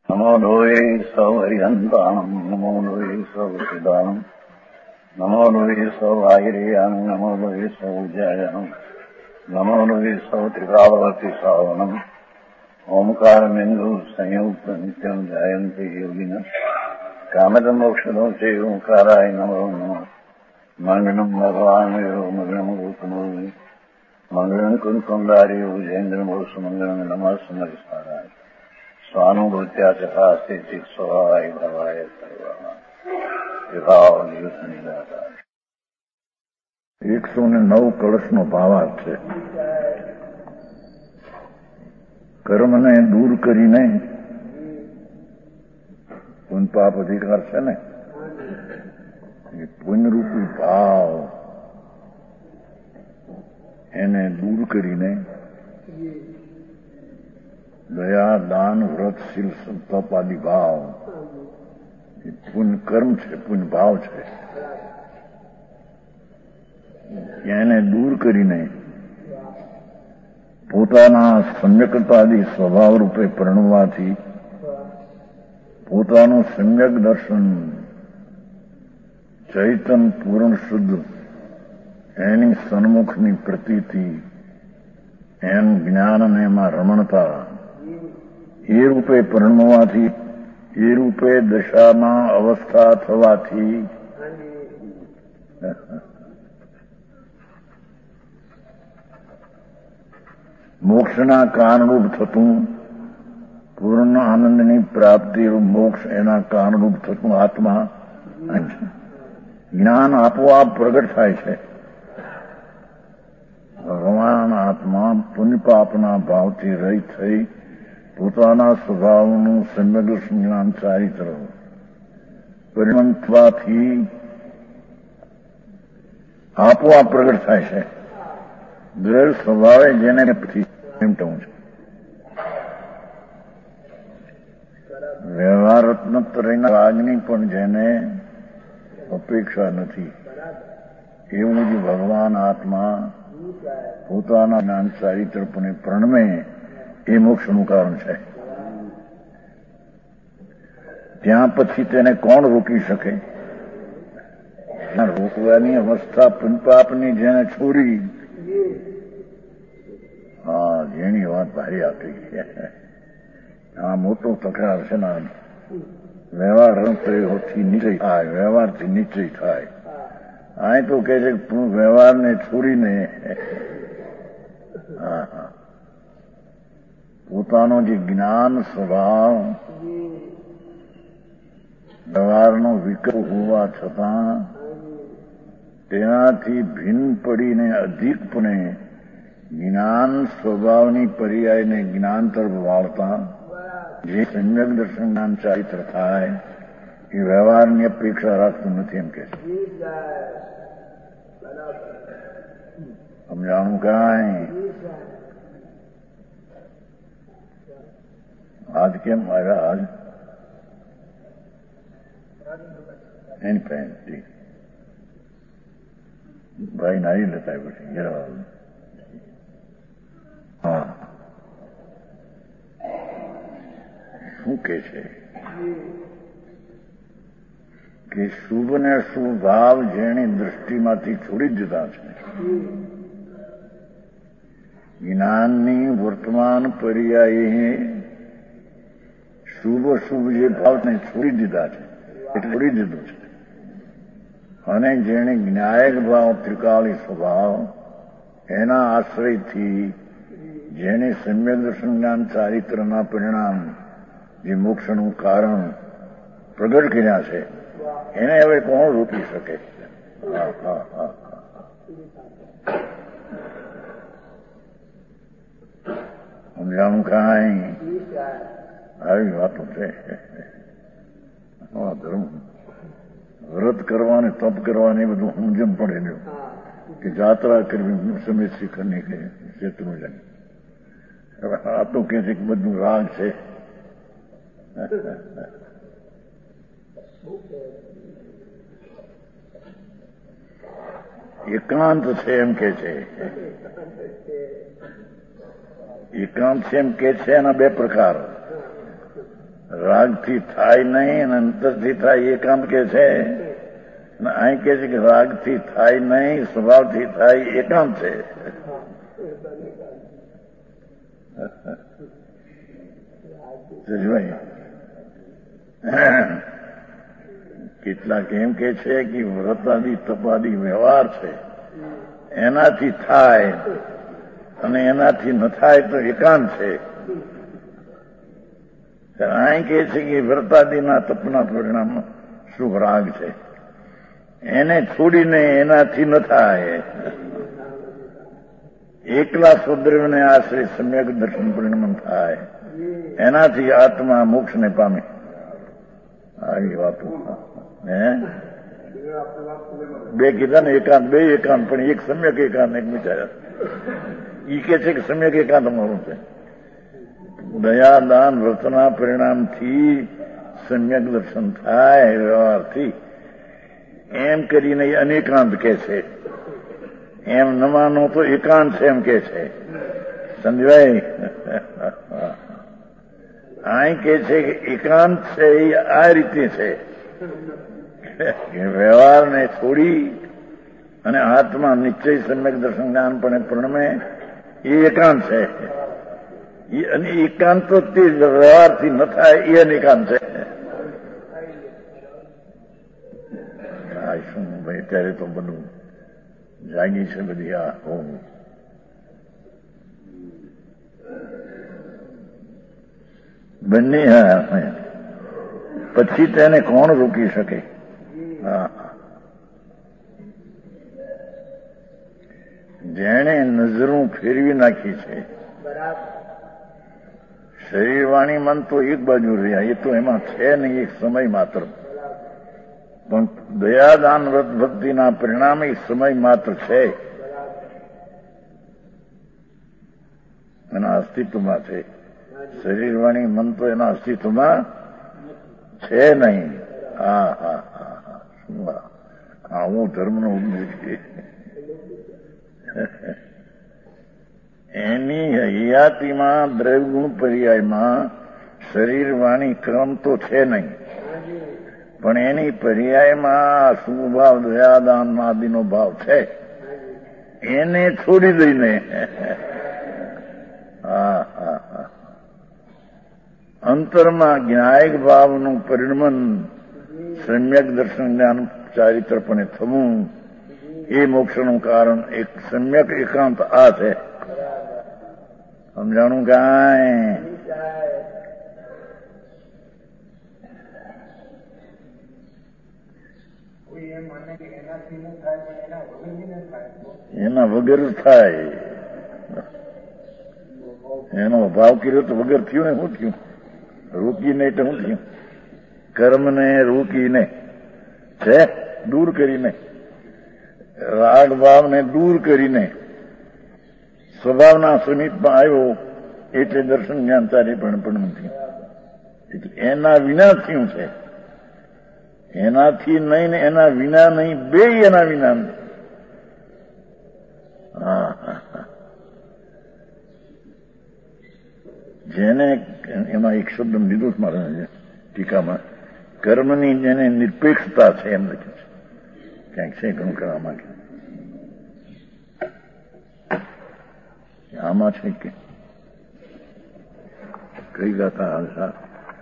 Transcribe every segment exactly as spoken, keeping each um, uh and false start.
નમો લોહે સૌ હરિહંતાણમ નમો લોહે સૌ સિદાનમ નમો લોહે સૌ આહિર્યાનમ નમો લોહે સૌ જયનમ નમો લોહે સૌ ત્રિકાવતી સાવનમ ઓમકાર બિંદુ સંયુક્ત નિત્યમ જયંતિ યોગિન કામદ મોક્ષનો છે ઓંકારાય નમો નમઃ મંગલમ ભગવાન મંગલમ ગોતમોહિ મંગલમ કુંકુમધારી વિજેન્દ્રમો સુમંગલમ નમઃ સમરિસારાય સ્વાનુભૂત્યા ચકાસ્તે ચિત સ્વભાવાય ભવાય સર્વમાં વિભાવ નિયુત નિરાકાર. એકસો ને નવ કળશનો ભાવાર્થ છે. કર્મને દૂર કરીને પુન પાપ અધિકાર છે ને એ પુનરૂપી ભાવ એને દૂર કરીને દયા દાન વ્રત શીલ સંતપ આદિ ભાવ એ પુન કર્મ છે, પુન ભાવ છે. એને દૂર કરીને પોતાના સમ્યકતાદી સ્વભાવ રૂપે પરણવાથી પોતાનું સમ્યક દર્શન ચૈતન પૂર્ણ શુદ્ધ એની સન્મુખની પ્રતીતિ એમ જ્ઞાન અને એમાં રમણતા એ રૂપે પરણવાથી એ રૂપે દશામાં અવસ્થા થવાથી મોક્ષના કારણરૂપ થતું પૂર્ણ આનંદની પ્રાપ્તિરૂપ મોક્ષ એના કારણરૂપ થતું આત્મા જ્ઞાન આપોઆપ પ્રગટ થાય છે. ભગવાન આત્મા પુણ્યપાપના ભાવથી રહિત થઈ પોતાના સ્વભાવનું સમ્યક જ્ઞાન ચારિત્ર પરિણામ થવાથી આપોઆપ પ્રગટ થાય છે. દ્રઢ સ્વભાવે જેને ચિંતવું છે વ્યવહાર રત્નત્રયના રાજની પણ જેને અપેક્ષા નથી એવું જ ભગવાન આત્મા પોતાના જ્ઞાન ચારિત્રપણે પ્રણમે એ મોક્ષનું કારણ છે. ત્યાં પછી તેને કોણ રોકી શકે? રોકવાની અવસ્થા પુનપાપની જેને છોડી હા જેની વાત ભારી આપી છે. આ મોટો તકરાર છે ને વ્યવહાર થી નિશ્ચય થાય, વ્યવહારથી નિશ્ચય થાય. આ તો કે છે વ્યવહારને છોડીને હા હા પોતાનો જે જ્ઞાન સ્વભાવ વ્યવહારનો વિકલ્પ હોવા છતાં તેનાથી ભિન્ન પડીને અધિકપણે જ્ઞાન સ્વભાવની પર્યાયને જ્ઞાન તરફ વાળતા જે સમ્યક દર્શન જ્ઞાન ચારિત્ર થાય એ વ્યવહારની અપેક્ષા રાખતું નથી એમ કે સમજાણું કાંઈ. આજ કેમ આવ્યા? આજ એની પેન્ટી ભાઈ નારી લેતા પછી જરા હા શું કે છે કે શુભ ને શુભ ભાવ જેની દૃષ્ટિમાંથી છોડી દીધા છે, જ્ઞાનની વર્તમાન પર્યાયે શુભ શુભ જે ભાવને છોડી દીધા છે એ છોડી દીધું છે. અને જેને જ્ઞાયક ભાવ ત્રિકાળી સ્વભાવ એના આશ્રયથી જેને સમ્યક દર્શન જ્ઞાન ચારિત્રના પરિણામ જે મોક્ષનું કારણ પ્રગટ કર્યા છે એને હવે કોણ રોકી શકે? હા હા હા સમજાણું કાંઈ? આવી વાતો છે. ધર્મ વ્રત કરવાને તપ કરવાને બધું સમજમ પડે ને કે જાત્રા કરવી સમય શિખર નહીં કે શેત્રુ જાય. આ તો કે છે કે બધું રાગ છે. એકાંત છે એમ કે છે. એકાંત છે એમ કે છે એના બે પ્રકાર. રાગથી થાય નહીં અને અંતરથી થાય એકાંત કે છે, અને અહીં કે છે કે રાગથી થાય નહીં, સ્વભાવથી થાય એકાંત છે. કેટલાક એમ કે છે કે વ્રતાદી તપાદી વ્યવહાર છે, એનાથી થાય અને એનાથી ન થાય તો એકાંત છે. અહીં કે છે કે વ્રતાદીના તપના પરિણામ શુભ રાગ છે, એને છોડીને એનાથી ન થાય. એકલા સ્વદ્રવ્યને આશ્રય સમ્યક દર્શન પરિણામ થાય, એનાથી આત્મા મોક્ષને પામે. આવી વાતો હે બે કીધા ને, એકાંત બે એકાંત, પણ એક સમ્યક એકાંત એક વિચાર્યા. ઈ કે છે કે સમ્યક એકાંત અમારું છે. દયા દાન વ્રતના પરિણામથી સમ્યક દર્શન થાય વ્યવહારથી, એમ કરીને અનેકાંત કે છે. એમ ન માનો તો એકાંત છે એમ કે છે. સમજવાય? અહીં કે છે કે એકાંત છે એ આ રીતે છે કે વ્યવહારને છોડી અને આત્મા નિશ્ચય સમ્યક દર્શન જ્ઞાન પણ પ્રણમે, એ એકાંત છે. અને એકાંત તો તે વ્યવહારથી ન થાય એ અનેકાંત છે. શું ભાઈ, ત્યારે તો બધું જાગી છે બધી આ હોમ. બંને પછી તેને કોણ રોકી શકે? હા, જેણે નજરું ફેરવી નાખી છે. શરીર વાણી મન તો એક બાજુ રહ્યા, એ તો એમાં છે નહીં, એક સમય માત્ર. પણ દયાદાન વ્રત ભક્તિના પરિણામે સમય માત્ર છે, એના અસ્તિત્વમાં છે. શરીર વાણી મન તો એના અસ્તિત્વમાં છે નહીં. હા હા હા હા શું આવું ધર્મનો ઉપદેશ છે. એની હયાતીમાં દ્રવ્યગુણ પર્યાયમાં શરીર વાણી ક્રમ તો છે નહીં, પણ એની પર્યાયમાં સુભાવ દયાદાન આદિનો ભાવ છે. એને છોડી દઈને હા હા હા અંતરમાં જ્ઞાયક ભાવનું પરિણમન સમ્યક દર્શન જ્ઞાન ચારિત્રપણે થવું, એ મોક્ષનું કારણ એક સમ્યક એકાંત આ છે. સમજાણું કાંઈ? એના વગર થાય. એનો ભાવ કર્યો તો વગર થયું ને શું થયું? રોકીને એટલે શું થયું? કર્મને રોકીને છે, દૂર કરીને, રાગ ભાવને દૂર કરીને સ્વભાવના સમીપમાં આવ્યો એટલે દર્શન જ્ઞાન ચારે પણ પણ નથી. એટલે એના વિના થયું છે. એનાથી નહીં ને એના વિના નહીં, બે એના વિના નહીં. હા હા જેને એમાં એક શબ્દ લીધો છે મારા ટીકામાં, કર્મની જેને નિરપેક્ષતા છે એમ લખ્યું છે. ક્યાંક છે ઘણું કરવા માંગે આમાં છે કે કઈ ગાતા હાલસા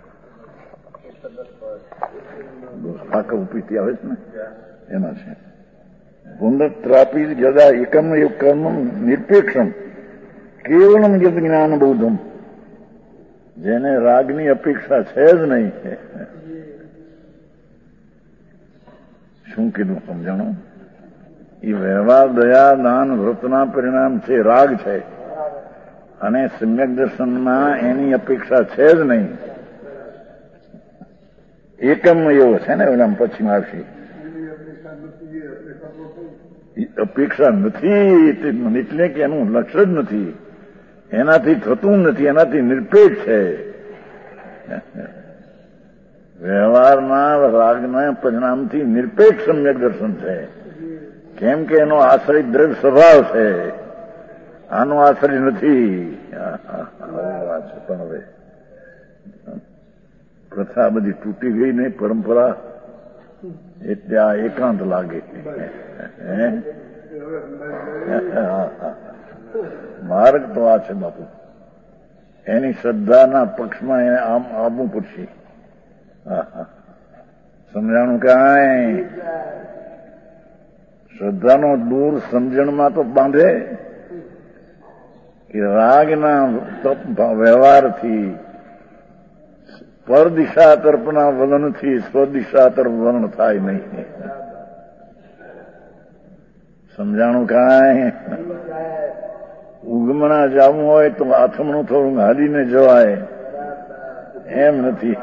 આંખ ઉપીતી આવે છે ને એમાં છે. પુનત્રાપી જદા એકમ એવ કર્મ નિરપેક્ષમ કેવલમ યદ જ્ઞાન બૌદ્ધમ. જેને રાગની અપેક્ષા છે જ નહીં. શું કીધું સમજાણું? એ વ્યવહાર દયા દાન વ્રતના પરિણામ છે, રાગ છે, અને સમ્યક દર્શનમાં એની અપેક્ષા છે જ નહીં. એકમ એવો છે ને એના પછી આવશે. અપેક્ષા નથી એટલે કે એનું લક્ષ્ય જ નથી, એનાથી થતું નથી, એનાથી નિરપેક્ષ છે. વ્યવહારના રાગના પરિણામથી નિરપેક્ષ સમ્યક દર્શન છે. કેમ કે એનો આશ્રય દ્રવ્ય સ્વભાવ છે, આનો આશ્રય નથી. વાત છે પણ હવે પ્રથા બધી તૂટી ગઈ ને પરંપરા, એટલે આ એકાંત લાગે. માર્ગ તો આ છે બાપુ. એની શ્રદ્ધાના પક્ષમાં એને આમ આવવું પડશે. સમજાણું કાંઈ? શ્રદ્ધાનો દૂર સમજણમાં તો બાંધે કે રાગના વ્યવહારથી, પરદિશા તરફના વલણથી સ્વદિશા તરફ વલણ થાય નહીં. સમજાણું કાંઈ? ઉગમણા જવું હોય તો આથમણું થોડું હાલીને જવાય, એમ નથી.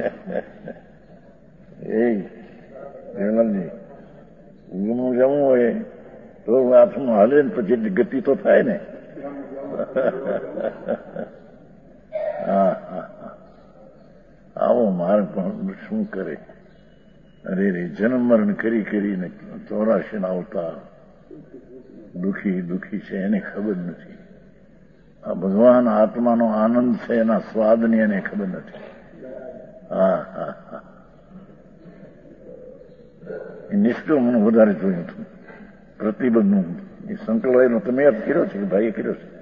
એ જયલાલજી, ઉગમણું જવું હોય તો આથમણું હાલે ને પછી એટલી ગતિ તો થાય ને. હા હા, આવો માર્ગ પણ શું કરે? અરે રે, જન્મ મરણ કરી કરીને ચોરાશી ના અવતાર દુઃખી દુઃખી છે, એને ખબર નથી. આ ભગવાન આત્માનો આનંદ છે, એના સ્વાદની એને ખબર નથી. હા હા હા, એ નિષ્ઠો મને વધારે જોયું હતું. પ્રતિબંધનું એ સંકળાયેલો તમે યાદ કર્યો છે કે ભાઈએ કર્યો છે?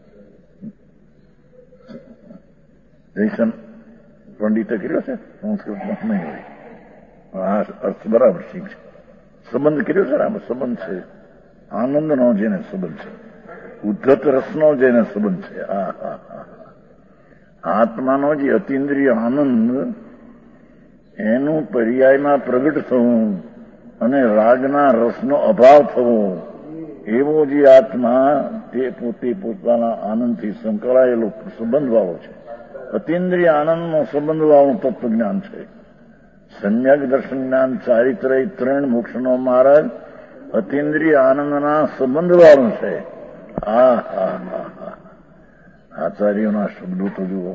જયસન પંડિતે કર્યો છે? સંસ્કૃતમાં નહીં હોય. આ અર્થ બરાબર શીખ છે. સંબંધ કર્યો છે, આમાં સંબંધ છે. આનંદનો જેને સંબંધ છે, ઉદ્ધત રસનો જેને સંબંધ છે. હા હા હા, આત્માનો જે અતિન્દ્રિય આનંદ, એનું પર્યાયમાં પ્રગટ થવું અને રાગના રસનો અભાવ થવો, એવો જે આત્મા તે પોતે પોતાના આનંદથી સંકળાયેલો સંબંધવાળો છે. અતિન્દ્રિય આનંદનો સંબંધવાળું તત્વજ્ઞાન છે. સમ્યક દર્શન જ્ઞાન, ચારિત્ર, ત્રણ મોક્ષનો માર્ગ અતિન્દ્રિય આનંદના સંબંધવાળું છે. હા હા હા હા, આચાર્યોના શબ્દો તો જુઓ.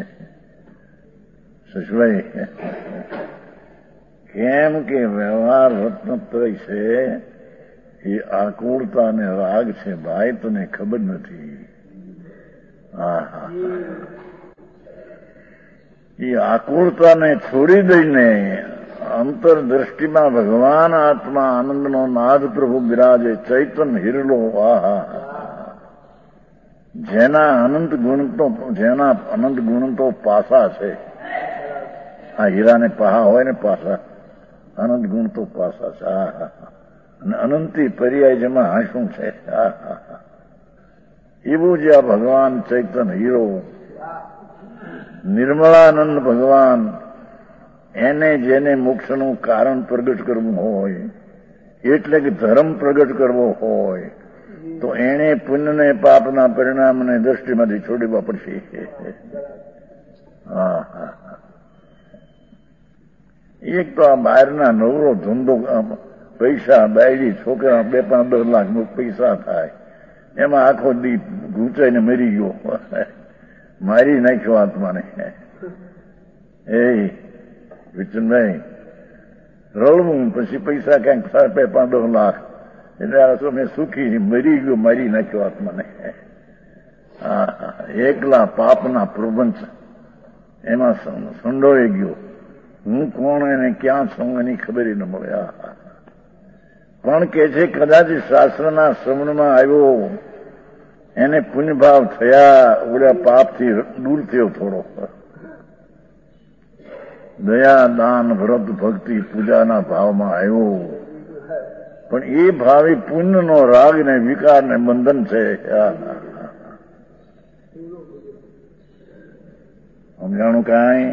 શશભાઈ, કેમ કે વ્યવહાર રત્નત્રય છે એ આકુળતા અને રાગ છે ભાઈ, તને ખબર નથી. હા હા, એ આકુળતાને છોડી દઈને અંતરદ્રષ્ટિમાં ભગવાન આત્મા આનંદનો નાદ પ્રભુ બિરાજે, ચૈતન હિરલો. આહા, જેના અનંત ગુણ તો જેના અનંત ગુણ તો પાસા છે. આ હીરાને પહા હોય ને પાસા, અનંત ગુણ તો પાસા છે. આહા, અને અનંતી પર્યાય જેમાં હાંસું છે. આહા, એવું જે આ ભગવાન ચૈતન હીરો, નિર્મળાનંદ ભગવાન, એને જેને મોક્ષનું કારણ પ્રગટ કરવું હોય, એટલે કે ધર્મ પ્રગટ કરવો હોય, તો એણે પુણ્યને પાપના પરિણામને દ્રષ્ટિમાંથી છોડવા પડશે. હા હા, એક તો આ બહારના નવરો ધંધો, પૈસા, બાયડી, છોકરા, બે પાંચ દસ લાખ પૈસા થાય, એમાં આખો દી ઘૂંચાઈને મરી ગયો, મારી નાખ્યો આત્માને. એ વિચનભાઈ, રળવું પછી પૈસા ક્યાંક બે પાંચ દસ લાખ, એટલે મેં સુખી મરી ગયો, મારી નાખ્યો આત્માને. હા, એકલા પાપના પ્રપંચ એમાં સંડોવાઈ ગયો. હું કોણ એને ક્યાં છું એની ખબર ન મળે. પણ કે છે કદાચ શાસ્ત્રના શ્રવણમાં આવ્યો, એને પુણ્યભાવ થયા, ઓલા પાપથી દૂર થયો થોડો. દયા, દાન, વ્રત, ભક્તિ, પૂજાના ભાવમાં આવ્યો, પણ એ ભાવે પુણ્યનો રાગ ને વિકાર ને બંધન છે. સમજાણું કાંઈ?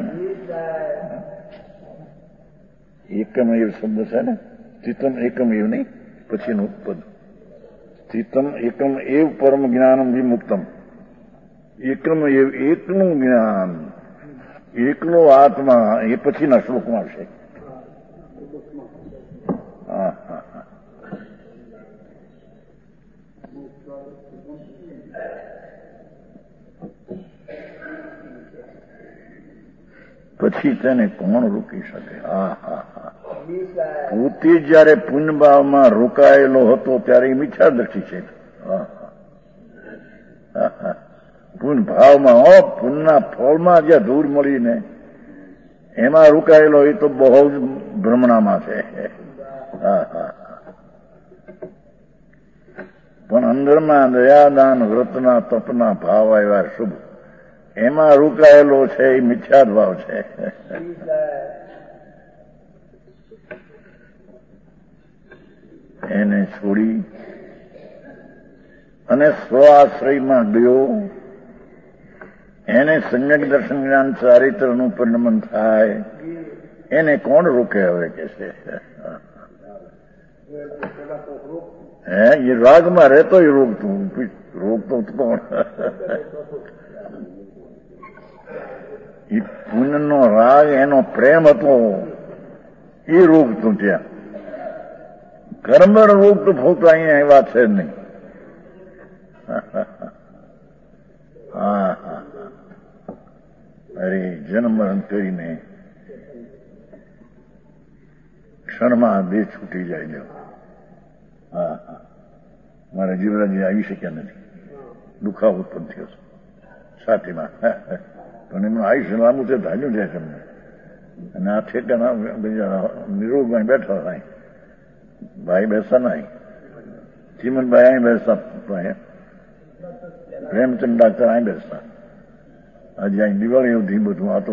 એકમ એવ શબ્દ છે ને, ચિત્તમ એકમ એવ નહીં, પછીનું પદ ચિત્તમ એકમ એવ પરમ જ્ઞાનમ વિમુક્તમ. એકમ એવ એકનું જ્ઞાન, એકલો આત્મા, એ પછીના શ્લોકમાં આવશે. હા હા હા, પછી તેને કોણ રોકી શકે? હા હા હા, પોતે જયારે પુણ્યભાવમાં રોકાયેલો હતો ત્યારે એ મિથ્યાદર્શી છે. પુણ્ય ભાવમાં, હો પુણ્યના ફળમાં જ્યાં ધૂળ મળીને એમાં રોકાયેલો એ તો બહુ જ ભ્રમણામાં છે. હા હા પણ અંદરમાં દયાદાન વ્રતના તપના ભાવ આવ્યા શુભ, એમાં રોકાયેલો છે એ મિથ્યાદ ભાવ છે. એને છોડી અને સ્વઆશ્રયમાં ગયો, એને સમ્યક દર્શન જ્ઞાન ચારિત્રનું પરિણમન થાય, એને કોણ રોકે હવે કે છે? હે એ રાગમાં રહેતો એ રોકતું રોકતો કોણ? એ પુણ્યનો રાગ એનો પ્રેમ હતો એ રોકતું. ત્યાં કર્મ રોકતું ફોતું અહીંયા એ વાત છે જ નહીં. હા હા અરે જન્મ મરણ કરીને ક્ષણમાં દેહ છૂટી જાય લ્યો. હા હા મારા જીવરાજી આવી શક્યા નથી, દુખાવો ઉત્પન્ન થયો છે છાતીમાં, પણ એમનું આયુષ્ય લાંબુ છે ધાર્યું છે તમને. અને આ ઠેકાના નિરોગમાં બેઠા થાય ભાઈ બેસતા નહીં, ચીમનભાઈ અહીં બેસતા, પ્રેમચંદ ડાક્ટર અહીં બેસતા. આજે અહીં દિવાળી સુધી બધું આતો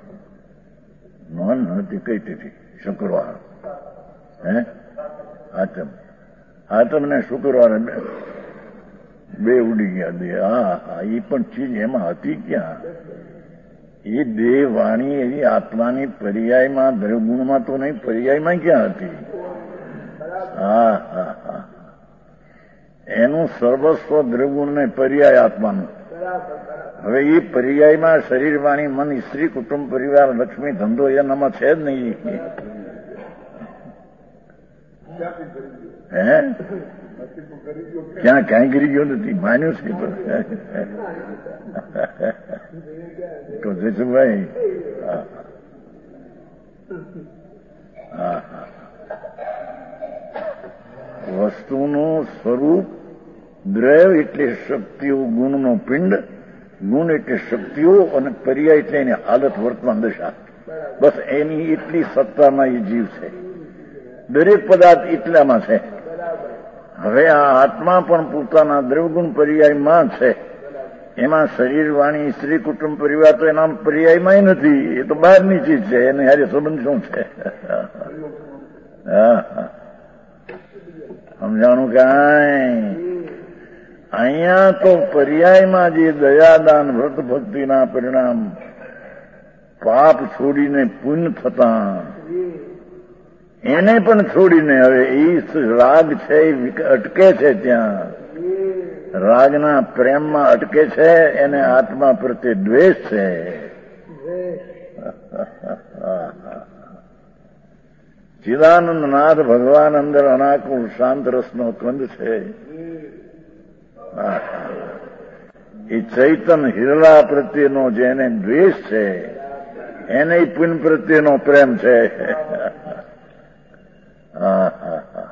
નોન હતી કઈ તેથી શુક્રવાર હે આતમ આતમ ને શુક્રવારે બે ઉડી ગયા દે. હા હા એ પણ ચીજ એમાં હતી ક્યાં? એ દેહ વાણી એવી આત્માની પર્યાયમાં દ્રવગુણમાં તો નહીં, પર્યાયમાં ક્યાં હતી? હા હા હા એનું સર્વસ્વ દ્રવગુણ ને પર્યાય આત્માનું. હવે એ પર્યાયમાં શરીર વાણી મન સ્ત્રી કુટુંબ પરિવાર લક્ષ્મી ધંધો એનામાં છે જ નહીં. હે ક્યાં ક્યાંય ગીરી ગયો નથી, માન્યું છે તો જશુભાઈ. હા હા વસ્તુનું સ્વરૂપ દ્રવ એટલે શક્તિઓ, ગુણનો પિંડ, ગુણ એટલે શક્તિઓ અને પર્યાય એટલે એની હાલત વર્તમાન દશા. બસ એની એટલી સત્તામાં એ જીવ છે. દરેક પદાર્થ એટલામાં છે. હવે આ આત્મા પણ પોતાના દ્રવગુણ પર્યાયમાં છે. એમાં શરીર વાણી સ્ત્રી કુટુંબ પરિવાર તો એના પર્યાયમાં નથી, એ તો બહારની ચીજ છે. એને હારે સંબંધ શું છે? હા હા સમજાણું કાંઈ? અહીંયા તો પર્યાયમાં જે દયાદાન વ્રત ભક્તિના પરિણામ પાપ છોડીને પુણ્ય થતા, એને પણ છોડીને હવે એ રાગ છે એ અટકે છે. ત્યાં રાગના પ્રેમમાં અટકે છે, એને આત્મા પ્રત્યે દ્વેષ છે. ચિદાનંદ નાથ ભગવાન અંદર અનાકુળ શાંત રસનો કંદ છે. એ ચૈતન હિરલા પ્રત્યેનો જેને દ્વેષ છે, એને પુણ્ય પ્રત્યેનો પ્રેમ છે. હા હા હા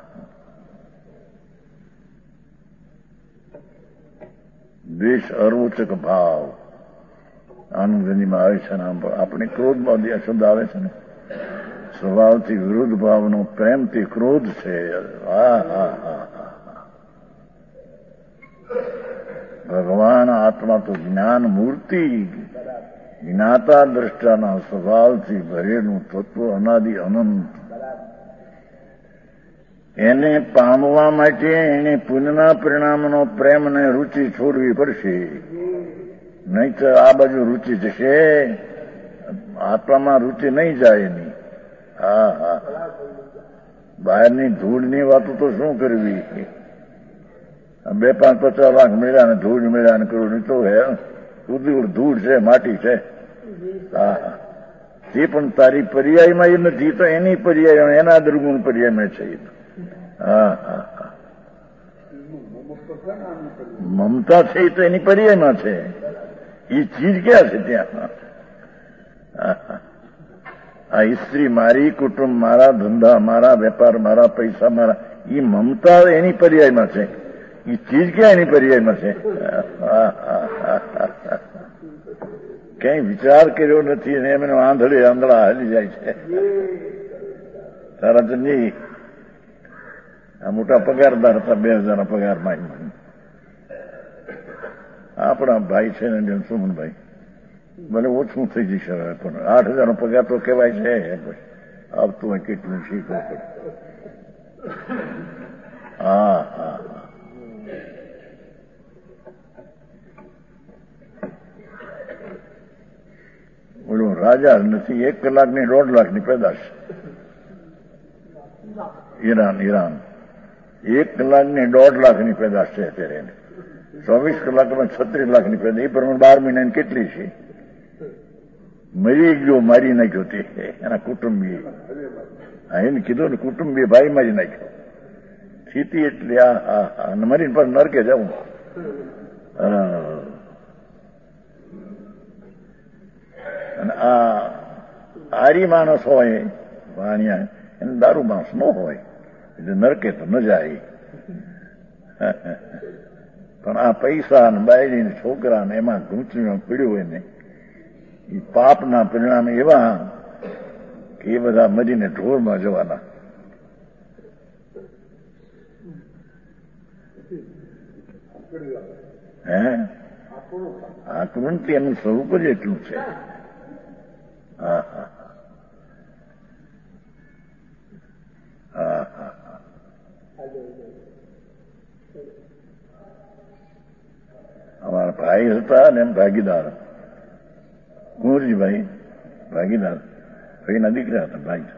દ્વેષ અરોચક ભાવ આનંદજીમાં આવે છે ને. આપણે ક્રોધમાં જે શબ્દ આવે છે ને, સ્વભાવથી વિરુદ્ધ ભાવનો પ્રેમથી ક્રોધ છે. હા હા હા ભગવાન આત્મા તો જ્ઞાન મૂર્તિ, જ્ઞાતા દ્રષ્ટાના સ્વભાવથી ભરેલું તત્વ, અનાદિ અનંત. એને પામવા માટે એને પુણ્યના પરિણામનો પ્રેમ ને રુચિ છોડવી પડશે, નહીં તો આ બાજુ રુચિ જશે, આત્મામાં રુચિ નહીં જાય એની. હા હા બહારની ધૂળની વાતો તો શું કરવી? બે પાંચ પચાસ લાખ મેળ્યા ને ધૂળ મેળ્યા ને કરું નહીં તો હે ઉદ્યોગ ધૂળ છે, માટી છે. હા હા તે પણ તારી પર્યાયમાં એ નથી તો એની પર્યાય એના દુર્ગુણ પર્યાયમાં છે. હા હા હા મમતા છે એ તો એની પર્યાયમાં છે. એ ચીજ ક્યાં છે ત્યાં? આ સ્ત્રી મારી, કુટુંબ મારા, ધંધા મારા, વેપાર મારા, પૈસા મારા, એ મમતા એની પર્યાયમાં છે. એ ચીજ ક્યાં એની પર્યાયમાં છે? ક્યાંય વિચાર કર્યો નથી અને એમને આંધળે આંધળા હાલી જાય છે. તારાચંદજી આ મોટા પગારદાર હતા, બે હજાર પગારમાં. આપણા ભાઈ છે ને સુમનભાઈ, ભલે ઓછું થઈ જશે હવે, પણ આઠ હજાર નો પગાર તો કહેવાય છે. આવતું હોય કેટલું શીખવું પડે. હા હા બોલો, રાજા નથી. એક કલાકની દોઢ લાખની પેદાશ. ઈરાન ઈરાન એક કલાકની દોઢ લાખની પેદાશ છે અત્યારે. ચોવીસ કલાકમાં છત્રીસ લાખની પેદાશ. એ પ્રમાણે બાર મહિનાની કેટલી છે? મરી ગયો, મારી નાખ્યો તે એના કુટુંબી. એને કીધું ને કુટુંબી ભાઈ મારી નાખ્યો. સ્થિતિ એટલે આ હા મરીને પણ નરકે જવું. અને આ આરી માણસ હોય વાણિયા, એને દારૂ માણસ ન હોય એટલે નરકે તો ન જાય. પણ આ પૈસા ને બાયડી ને છોકરા ને એમાં ગૂંચવીમાં પીડ્યું હોય ને, એ પાપના પરિણામ એવા કે એ બધા મરીને ઢોરમાં જવાના. હે આકૃતિ એનું સ્વરૂપ જ એટલું છે. હા હા હા હા અમારા ભાઈ હતા ને એમ ભાગીદાર, કુંવરજીભાઈ ભાગીદાર, ભાઈના દીકરા હતા. ભાઈ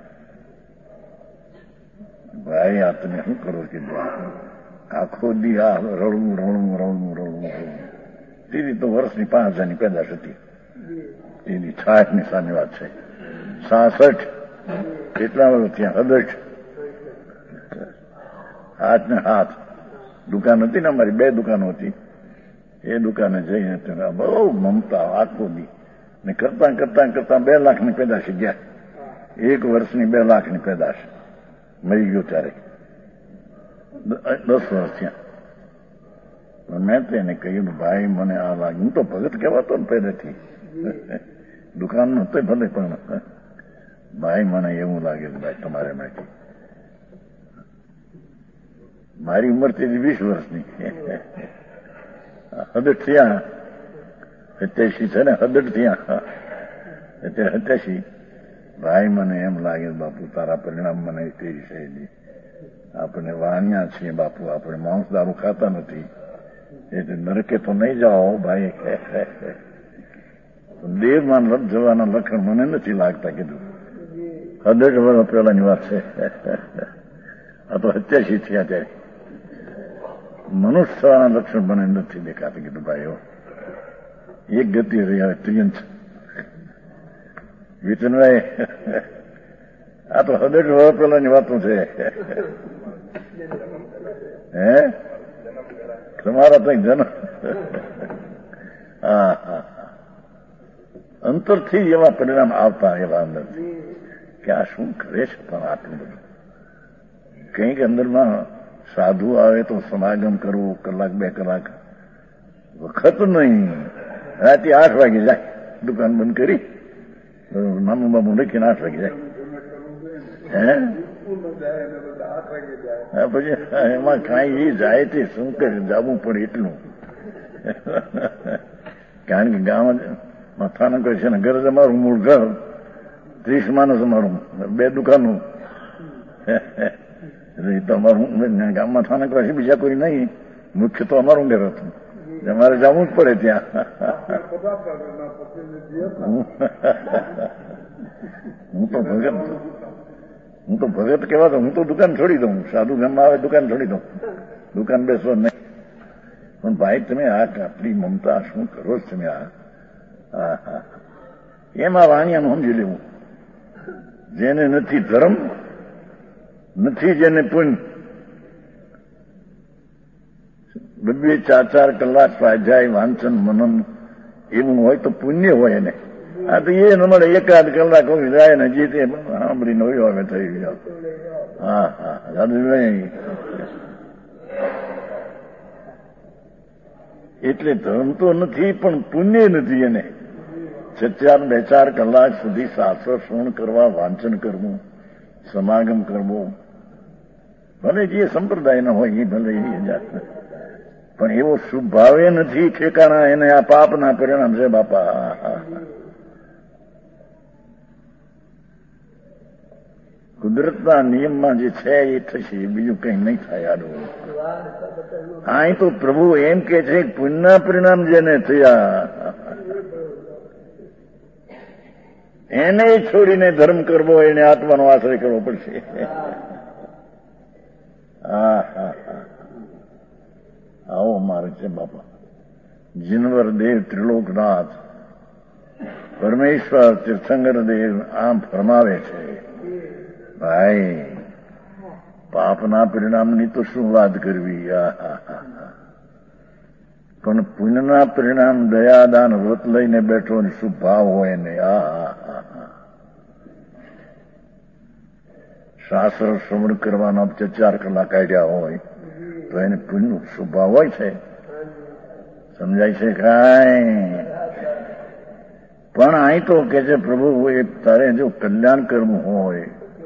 ભાઈ આ તમે શું કરો કીધું? આખો દી આ રડવું રડવું રડવું રડવું રડવું. તેની તો વર્ષની પાંચ હજારની પેદાશ હતી. એની છાઠ ની સામે વાત છે. સાસઠ કેટલા વર્ષ ત્યાં? હદઠ હાથ ને હાથ. દુકાન હતી ને અમારી, બે દુકાનો હતી. એ દુકાને જઈને બહુ મમતા આખો દી ને કરતા કરતા કરતા બે લાખની પેદાશ ગયા. એક વર્ષની બે લાખની પેદાશ. મરી ગયો ત્યારે દસ વર્ષ થયા. મેં તો એને કહ્યું, ભાઈ મને આ લાગે. હું તો ભગત કહેવાતો ને પહેલેથી, દુકાન નો તો ભલે, પણ ભાઈ મને એવું લાગે કે ભાઈ તમારે માટે. મારી ઉંમર તેથી વીસ વર્ષની. હદટ થયા સત્યાસી છે ને, હદટ થયા અત્યારે સત્યાસી. ભાઈ મને એમ લાગે બાપુ તારા પરિણામ મને કઈ છે. આપણે વાણિયા છીએ બાપુ, આપણે માંસ દારૂ ખાતા નથી, એટલે નરકે તો નહીં જાઓ ભાઈ. દેવમાં લપ જવાના લક્ષણ મને નથી લાગતા. કીધું હદટ વર્ષ પહેલાની વાત છે. આ તો સત્યાસી થયા ત્યારે. મનુષ્ય થવાના લક્ષણ મને નથી દેખાતા. કીધું ભાઈઓ એક ગતિ રહી, હવે ત્રિયંત વિચનભાઈ આ તો હદટ વર્ષ પહેલાની વાતો છે. હે તમારા તો જન્મ હા હા અંતરથી એવા પરિણામ આવતા એવા અંદરથી કે આ શું કરે છે. પણ આટલું બધું કંઈક અંદરમાં સાધુ આવે તો સમાગમ કરવું, કલાક બે કલાક વખત નહીં. રાતે આઠ વાગે જાય, દુકાન બંધ કરી મામુ બાબુ લખીને આઠ વાગે જાય. હે પછી એમાં કાંઈ એ જાય તે શું કરે, જવું પડે એટલું. કારણ કે ગામ મથાના કહે છે ને, ઘર અમારું મૂળ ઘર, ત્રીસ માણસ અમારું, બે દુકાનો. એટલે તો અમારું ગામમાં થાનક પાસે બીજા કોઈ નહીં, મુખ્ય તો અમારું ઘર હતું. અમારે જવું જ પડે ત્યાં. હું તો ભગત હું તો ભગત કહેવાતો. હું તો દુકાન છોડી દઉં. સાધુ ગામમાં આવે દુકાન છોડી દઉં, દુકાન બેસવા નહીં. પણ ભાઈ તમે આ આટલી મમતા શું કરો છો તમે? આ હા હા એમાં વાણિયાનું સમજી લેવું. જેને નથી ધર્મ, નથી જેને પુણ્ય, બબે ચાર ચાર કલાક સ્વાધ્યાય વાંચન મનન એવું હોય તો પુણ્ય હોય એને. આ તો એ મળે એકાદ કલાક જાય ને જે તે સાંભળી નવી હવે થઈ ગયો. હા હા દાદુભાઈ એટલે ધર્મ તો નથી પણ પુણ્ય નથી એને. ચાર બે ચાર કલાક સુધી શાસ્ત્ર શ્રવણ કરવા, વાંચન કરવું, સમાગમ કરવો, ભલે જે સંપ્રદાયનો હોય એ ભલે એ જાત, પણ એવો શુભાવે નથી ઠેકાણા. એને આ પાપના પરિણામ છે બાપા. કુદરતના નિયમમાં જે છે એ થશે, બીજું કઈ નહીં થાય. આડું અહીં તો પ્રભુ એમ કે છે પુણ્યના પરિણામ જેને થયા એને છોડીને ધર્મ કરવો, એને આત્માનો આશ્રય કરવો પડશે. હા હા હા, આવો માર્ગ છે બાપા. જીનવર દેવ, ત્રિલોકનાથ, પરમેશ્વર, તીર્થંકર દેવ આમ ફરમાવે છે. ભાઈ પાપના પરિણામની તો શું વાત કરવી, પણ પુણ્યના પરિણામ દયાદાન વ્રત લઈને બેઠો ને શું ભાવ હોય ને. આ શાસ્ત્ર શ્રવણ કરવાનો ચાર કલાક કાઢ્યા હોય તો એને પુણ્ય સ્વભાવ હોય છે. સમજાય છે કાંઈ? પણ અહીં તો કે છે પ્રભુ એ તારે જો કલ્યાણ કરવું હોય,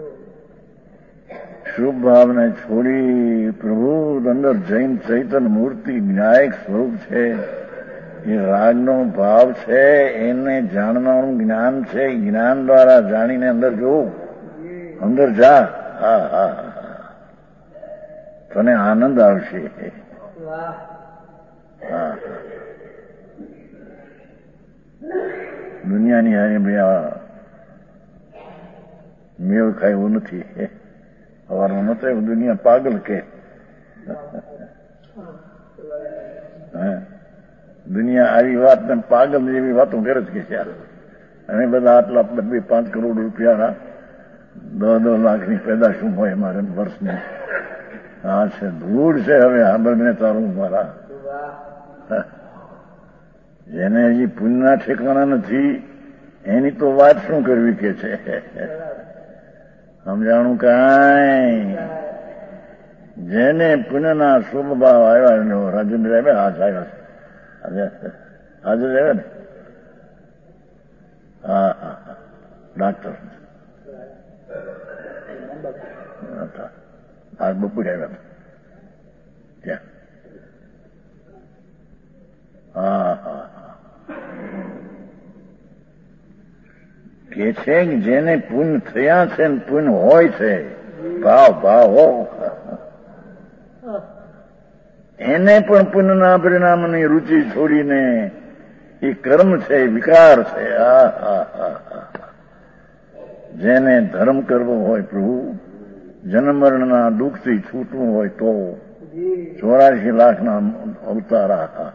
શુભ ભાવને છોડી પ્રભુ અંદર જૈન ચૈતન્ય મૂર્તિ જ્ઞાયક સ્વરૂપ છે, એ રાગનો ભાવ છે, એને જાણવાનું જ્ઞાન છે. જ્ઞાન દ્વારા જાણીને અંદર જોવું, અંદર જા. હા હા, તને આનંદ આવશે. હા, દુનિયાની હારે ભાઈ મેળ ખાય એવું નથી. સવારમાં નતો એવું દુનિયા પાગલ કે દુનિયા આવી વાત ને પાગલ જેવી વાતો કરે જ કે છે. અને બધા આટલા બે પાંચ કરોડ રૂપિયા દસ દસ લાખની પેદા શું હોય મારે વર્ષની. હા છે, ધૂળ છે. હવે હાંભળ મેં તારું મારા, જેને હજી પુણ્યના ઠેકાણા નથી એની તો વાત શું કરવી કે છે. સમજાણું કાંઈ? જેને પુણ્યના શુભ ભાવ આવ્યા, રાજેન્દ્ર આવ્યા, હાજ આવ્યા છે, હાજર આવ્યા ને. હા હા હા, ડાક્ટર આજ બપોરે આવ્યા ત્યાં. હા હા હા, કે છે કે જેને પુણ્ય થયા છે ને પુણ્ય હોય છે, ભાવ ભાવ હો, એને પણ પુણ્યના પરિણામની રુચિ છોડીને એ કર્મ છે, વિકાર છે. હા હા હા હા, જેને ધર્મ કરવો હોય પ્રભુ, જન્મ મરણના દુઃખથી છૂટવું હોય તો ચોરાશી લાખના અવતારા.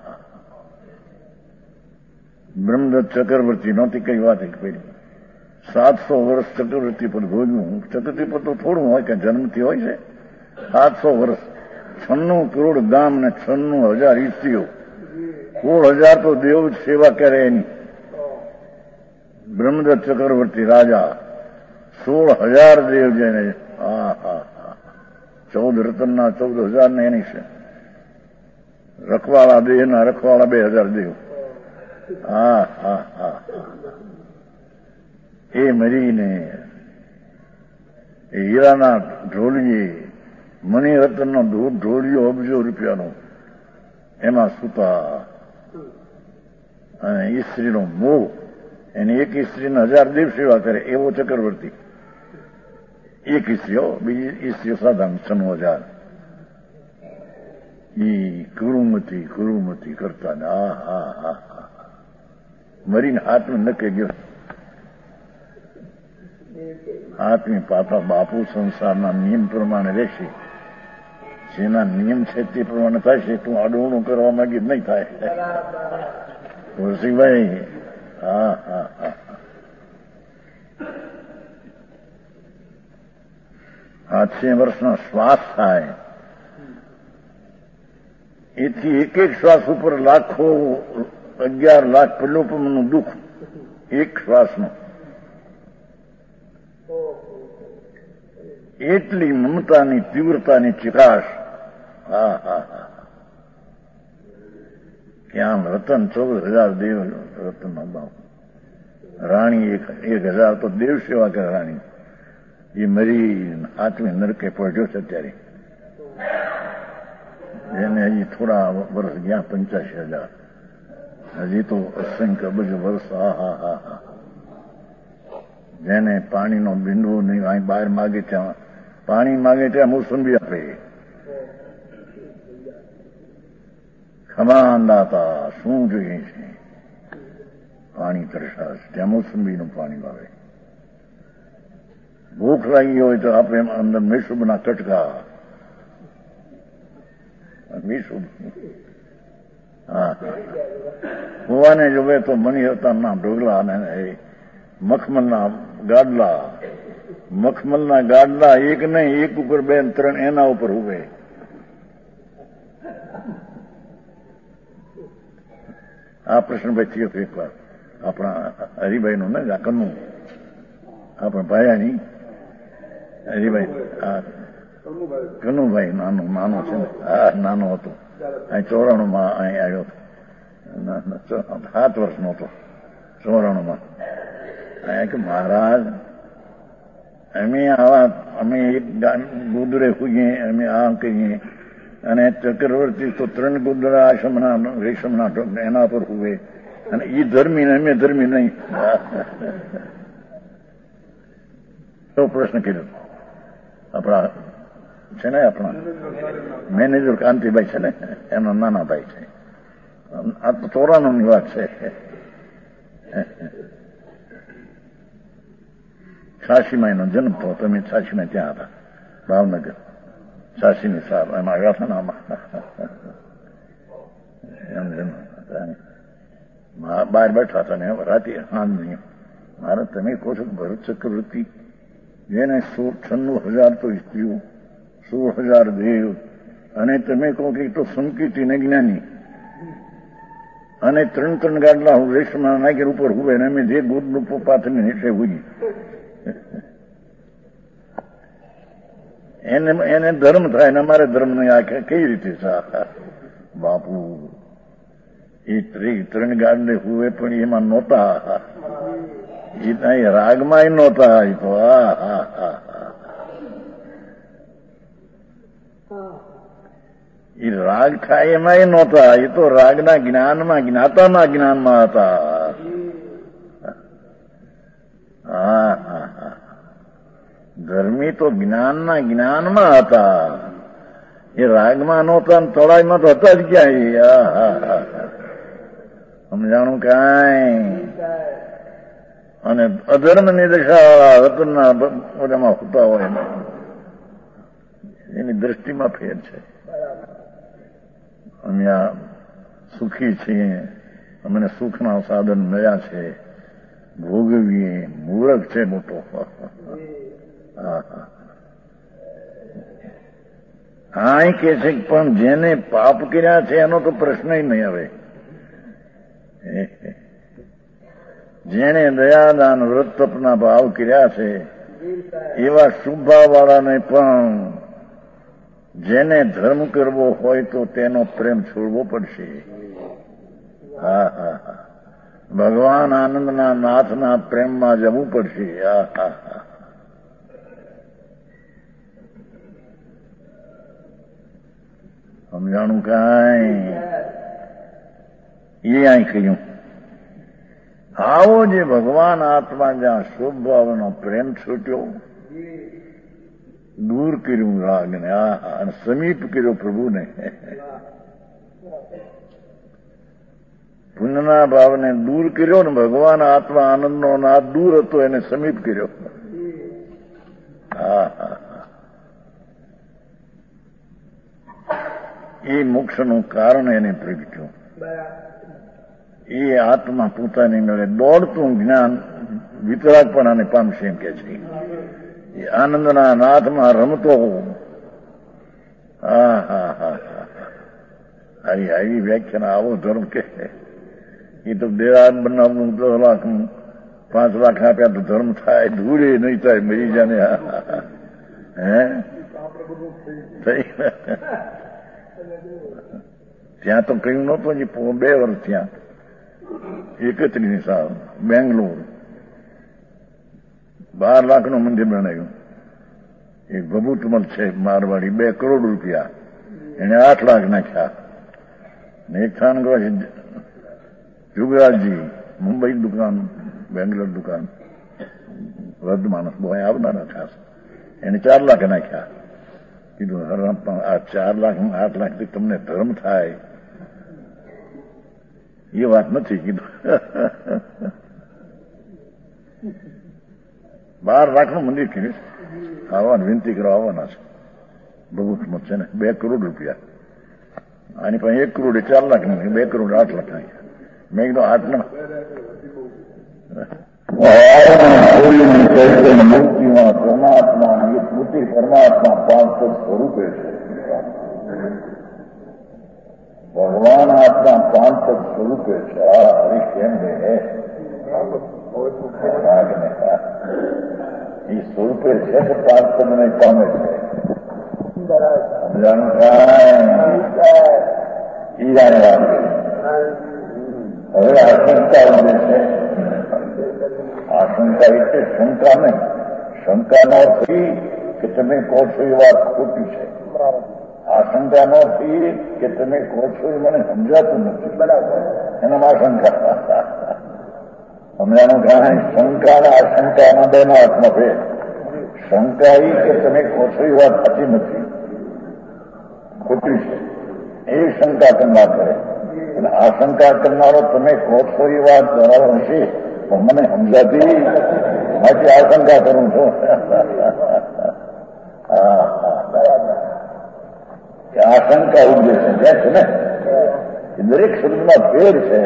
બ્રહ્મદત્ત ચક્રવર્તી નહોતી કઈ વાત પેલી સાતસો વર્ષ ચક્રવર્તી પર ભોજવું. ચક્રવર્તી પર તો થોડું હોય કે જન્મથી હોય છે. સાતસો વર્ષ, છન્નું કરોડ ગામ ને છન્નું હજાર ઈસ્ત્રીઓ, સોળ હજાર તો દેવ સેવા કરે એની. બ્રહ્મદત્ત ચક્રવર્તી રાજા, સોળ હજાર દેવ જેને. હા હા હા, ચૌદ રતનના ચૌદ હજાર ને એની છે. રખવાળા દેહના રખવાળા બે હજાર દેવ. હા હા હા, એ મરીને એ હીરાના ઢોલીએ, મણિરત્નનો ઢોલિયો અબજો રૂપિયાનો, એમાં સુતા. અને ઈસ્ત્રીનો મોહ, એની એક ઈસ્ત્રીને હજાર દેવ સેવા કરે એવો ચક્રવર્તી. એક ઈસ્ત્રીઓ, બીજી ઈસ્ત્રીઓ સાધારણ છન્નું હજાર. ઈ કુરુમતી કુરુમતી કરતા ને. હા હા હા હા, મરીને હાથમાં નકે ગયો. હાથની પાછા બાપુ સંસારના નિયમ પ્રમાણે રહેશે. જેના નિયમ છે તે પ્રમાણે થાય છે. તું આડોણું કરવા માંગી નહીં થાય. તુલસીભાઈ, હા હા હા, આઠસો વર્ષનો શ્વાસ થાય, એથી એક એક શ્વાસ ઉપર લાખો અગિયાર લાખ પ્રલોભનનું દુઃખ એક શ્વાસનું. એટલી મમતાની તીવ્રતાની ચિકાશ. હા હા હા, કે આમ રતન ચૌદ હજાર દેવ રતનનો ભાવ. રાણી એક એક હજાર તો દેવ સેવા કરે રાણી, એ મરી આત્મી નરકે પહોંચ્યો છે અત્યારે. એને હજી થોડા વર્ષ ગયા, પંચ્યાસી હજાર, હજી તો અસંખ્ય અબજ વર્ષ. હા હા હા હા. જેને પાણીનો બિંદુ નહીં, અહીં બહાર માગે ત્યાં પાણી માગે ત્યાં મોસંબી આપે. ખમાન દાતા શું જોઈએ છે? પાણી તરસાશ, ત્યાં મોસંબીનું પાણી આવે. ભૂખ લાગી હોય તો આપણે અંદર મેસુબના કટકા, મેસુબ. હા, ભુવાને જોવે તો મણિહરતાના ઢોગલા અને મખમલના ગાડલા, મખમલના ગાડલા એક નહીં, એક ઉપર બે ત્રણ એના ઉપર ઉભે. આ પ્રશ્નભાઈ થયો એક વાર આપણા હરિભાઈ નું ને કનું, આપણા ભાયાની હરિભાઈ, હા કનુભાઈ નાનો નાનો છે ને, હા નાનો હતો, અહીં ચોરાણું માં અહીં આવ્યો હતો, સાત વર્ષનો હતો ચોરાણું માં. કે મહારાજ અમે આવા અમે એક ગુદરે હોઈએ, અમે આ કહીએ, અને ચક્રવર્તી તો ત્રણ ગુદરા આશ્રમના રેશમના એના પર હુવે, અને એ ધર્મી ને અમે ધર્મી નહીં. એવો પ્રશ્ન કર્યો. આપણા છે ને આપણા મેનેજર કાંતિભાઈ છે ને, એનો નાના ભાઈ છે. આ તો ચોરાણું ની વાત છે. છાસીમાં એનો જન્મ થયો, તમે છાસીમાં ત્યાં હતા ભાવનગર, છાસીની સાહેબ એમાં આવ્યા હતા ને આમાં એમ જન્મ. બહાર બેઠા હતા ને રાતે હાથ નહીં. મારે તમે કહો છો કે ભરત ચક્રવર્તી જેને સોળ છન્નું હજાર તો સ્ત્રીઓ, સોળ હજાર દેવ, અને તમે કહો કે તો સંકિતી ને જ્ઞાની, અને ત્રણ ત્રણ ગાડલા હું રેશમા નાખી ઉપર હુવે, ને અમે જે ગોદનું પાથરીને નીચે હુઈ. એને એને ધર્મ થાય ને અમારે ધર્મ નહીં. આ કઈ રીતે છે બાપુ? એ ત્રણ ગાડને હુવે પણ એમાં નહોતા, એ રાગમાં નહોતા. એ તો હા હા હા એ રાગ થાય એમાં નહોતા, એ તો રાગના જ્ઞાનમાં, જ્ઞાતાના જ્ઞાનમાં હતા. હા હા હા, ધર્મી તો જ્ઞાનના જ્ઞાનમાં હતા, એ રાગમાં નહોતા, તળાઈમાં તો હતા જ ક્યાંય. હા હા હા, સમજાણું કાંઈ. અને અધર્મની દશા રતનના બધામાં હોતા હોય એની દ્રષ્ટિમાં ફેર છે. અમે આ સુખી છીએ, અમને સુખના સાધન મળ્યા છે, ભોગવીએ. મૂર્ખ છે મોટો. હા, એ કે છે પણ જેને પાપ કર્યા છે એનો તો પ્રશ્ન નહીં આવે. જેને દયાદાન વ્રત તપના ભાવ કર્યા છે એવા શુભ ભાવ વાળાને પણ જેને ધર્મ કરવો હોય તો તેનો પ્રેમ છોડવો પડશે. હા હા હા, ભગવાન આનંદના નાથના પ્રેમમાં જવું પડશે. હા હા હા, સમજાણું કાંઈ. એ અહીં કહ્યું આવો જે ભગવાન આત્મા જ્યાં શુભ ભાવનો પ્રેમ છૂટ્યો, દૂર કર્યું રાગને, અને સમીપ કર્યો પ્રભુને. પુણ્યના ભાવને દૂર કર્યો ને ભગવાન આત્મા આનંદનો નાથ દૂર હતો એને સમીપ કર્યો. હા હા, એ મોક્ષનું કારણ એને પ્રગટ્યું. એ આત્મા પોતાની મેળે દોડતું જ્ઞાન વિતરાગપણાને પામશે એમ કે છે. એ આનંદના નાથમાં રમતો. હા હા હા હા, આવી આવી વ્યાખ્યાના આવો ધર્મ કે એ તો દેરાન બનાવવું દસ લાખ પાંચ લાખ આપ્યા તો ધર્મ થાય, ધૂળે નહીં થાય, મરી જાને. હે ત્યાં તો કયું નહોતું, બે વર્ષ ત્યાં એકત્રીસ સાલ બેંગ્લોર બાર લાખનું મંદિર બનાવ્યું. એક ભભૂતમલ છે મારવાડી, બે કરોડ રૂપિયા એને આઠ લાખ નાખ્યા. ને એક સ્થાન ગયો છે યુગરાજજી, મુંબઈ દુકાન, બેંગ્લોર દુકાન, વૃદ્ધ માણસ બહુ આવનારા ખાસ, એને ચાર લાખ નાખ્યા. કીધું આ ચાર લાખ આઠ લાખથી તમને ધર્મ થાય એ વાત નથી. કીધું બાર લાખનું મંદિર કર્યું, આવવાનું વિનંતી કરવા આવવાના છે. બહુ મત છે ને, બે કરોડ રૂપિયા. આની પાસે એક કરોડ ચાર લાખ નાખ્યા, બે કરોડ આઠ લાખ નાખ્યા. મેં કીધું આઠના મૂર્તિમાં પરમાત્મા, એ મૂર્તિ પરમાત્મા પાંચ સ્વરૂપે છે. ભગવાન આત્મા પાંચ સ્વરૂપે છે. આ હરી કેમ ને એ સ્વરૂપે છે કે પાંચ પદને પામે છે. ઈરાને વાત હવે આશંકા ઉદે છે. આશંકા એટલે શંકા નહીં. શંકા ન થઈ કે તમે કહો છો એ વાત ખોટી છે. આશંકા ન થઈ કે તમે કહો છો એ મને સમજાતું નથી. બરાબર, એનામાં આશંકા. હમણાંનું કારણ શંકા અને આશંકાના બે ના હાથમાં છે. શંકા એ કે તમે કહો છો એ વાત સાચી નથી, ખોટી છે, એ શંકા કરનાર કરે. અને આશંકા કરનારો તમે કહો છો એ વાત બરાબર હશે પણ મને સમજાતી માટે આશંકા કરું છું. આશંકા ઉદ્દેશ છે ને એ દરેક શબ્દમાં ફેર છે.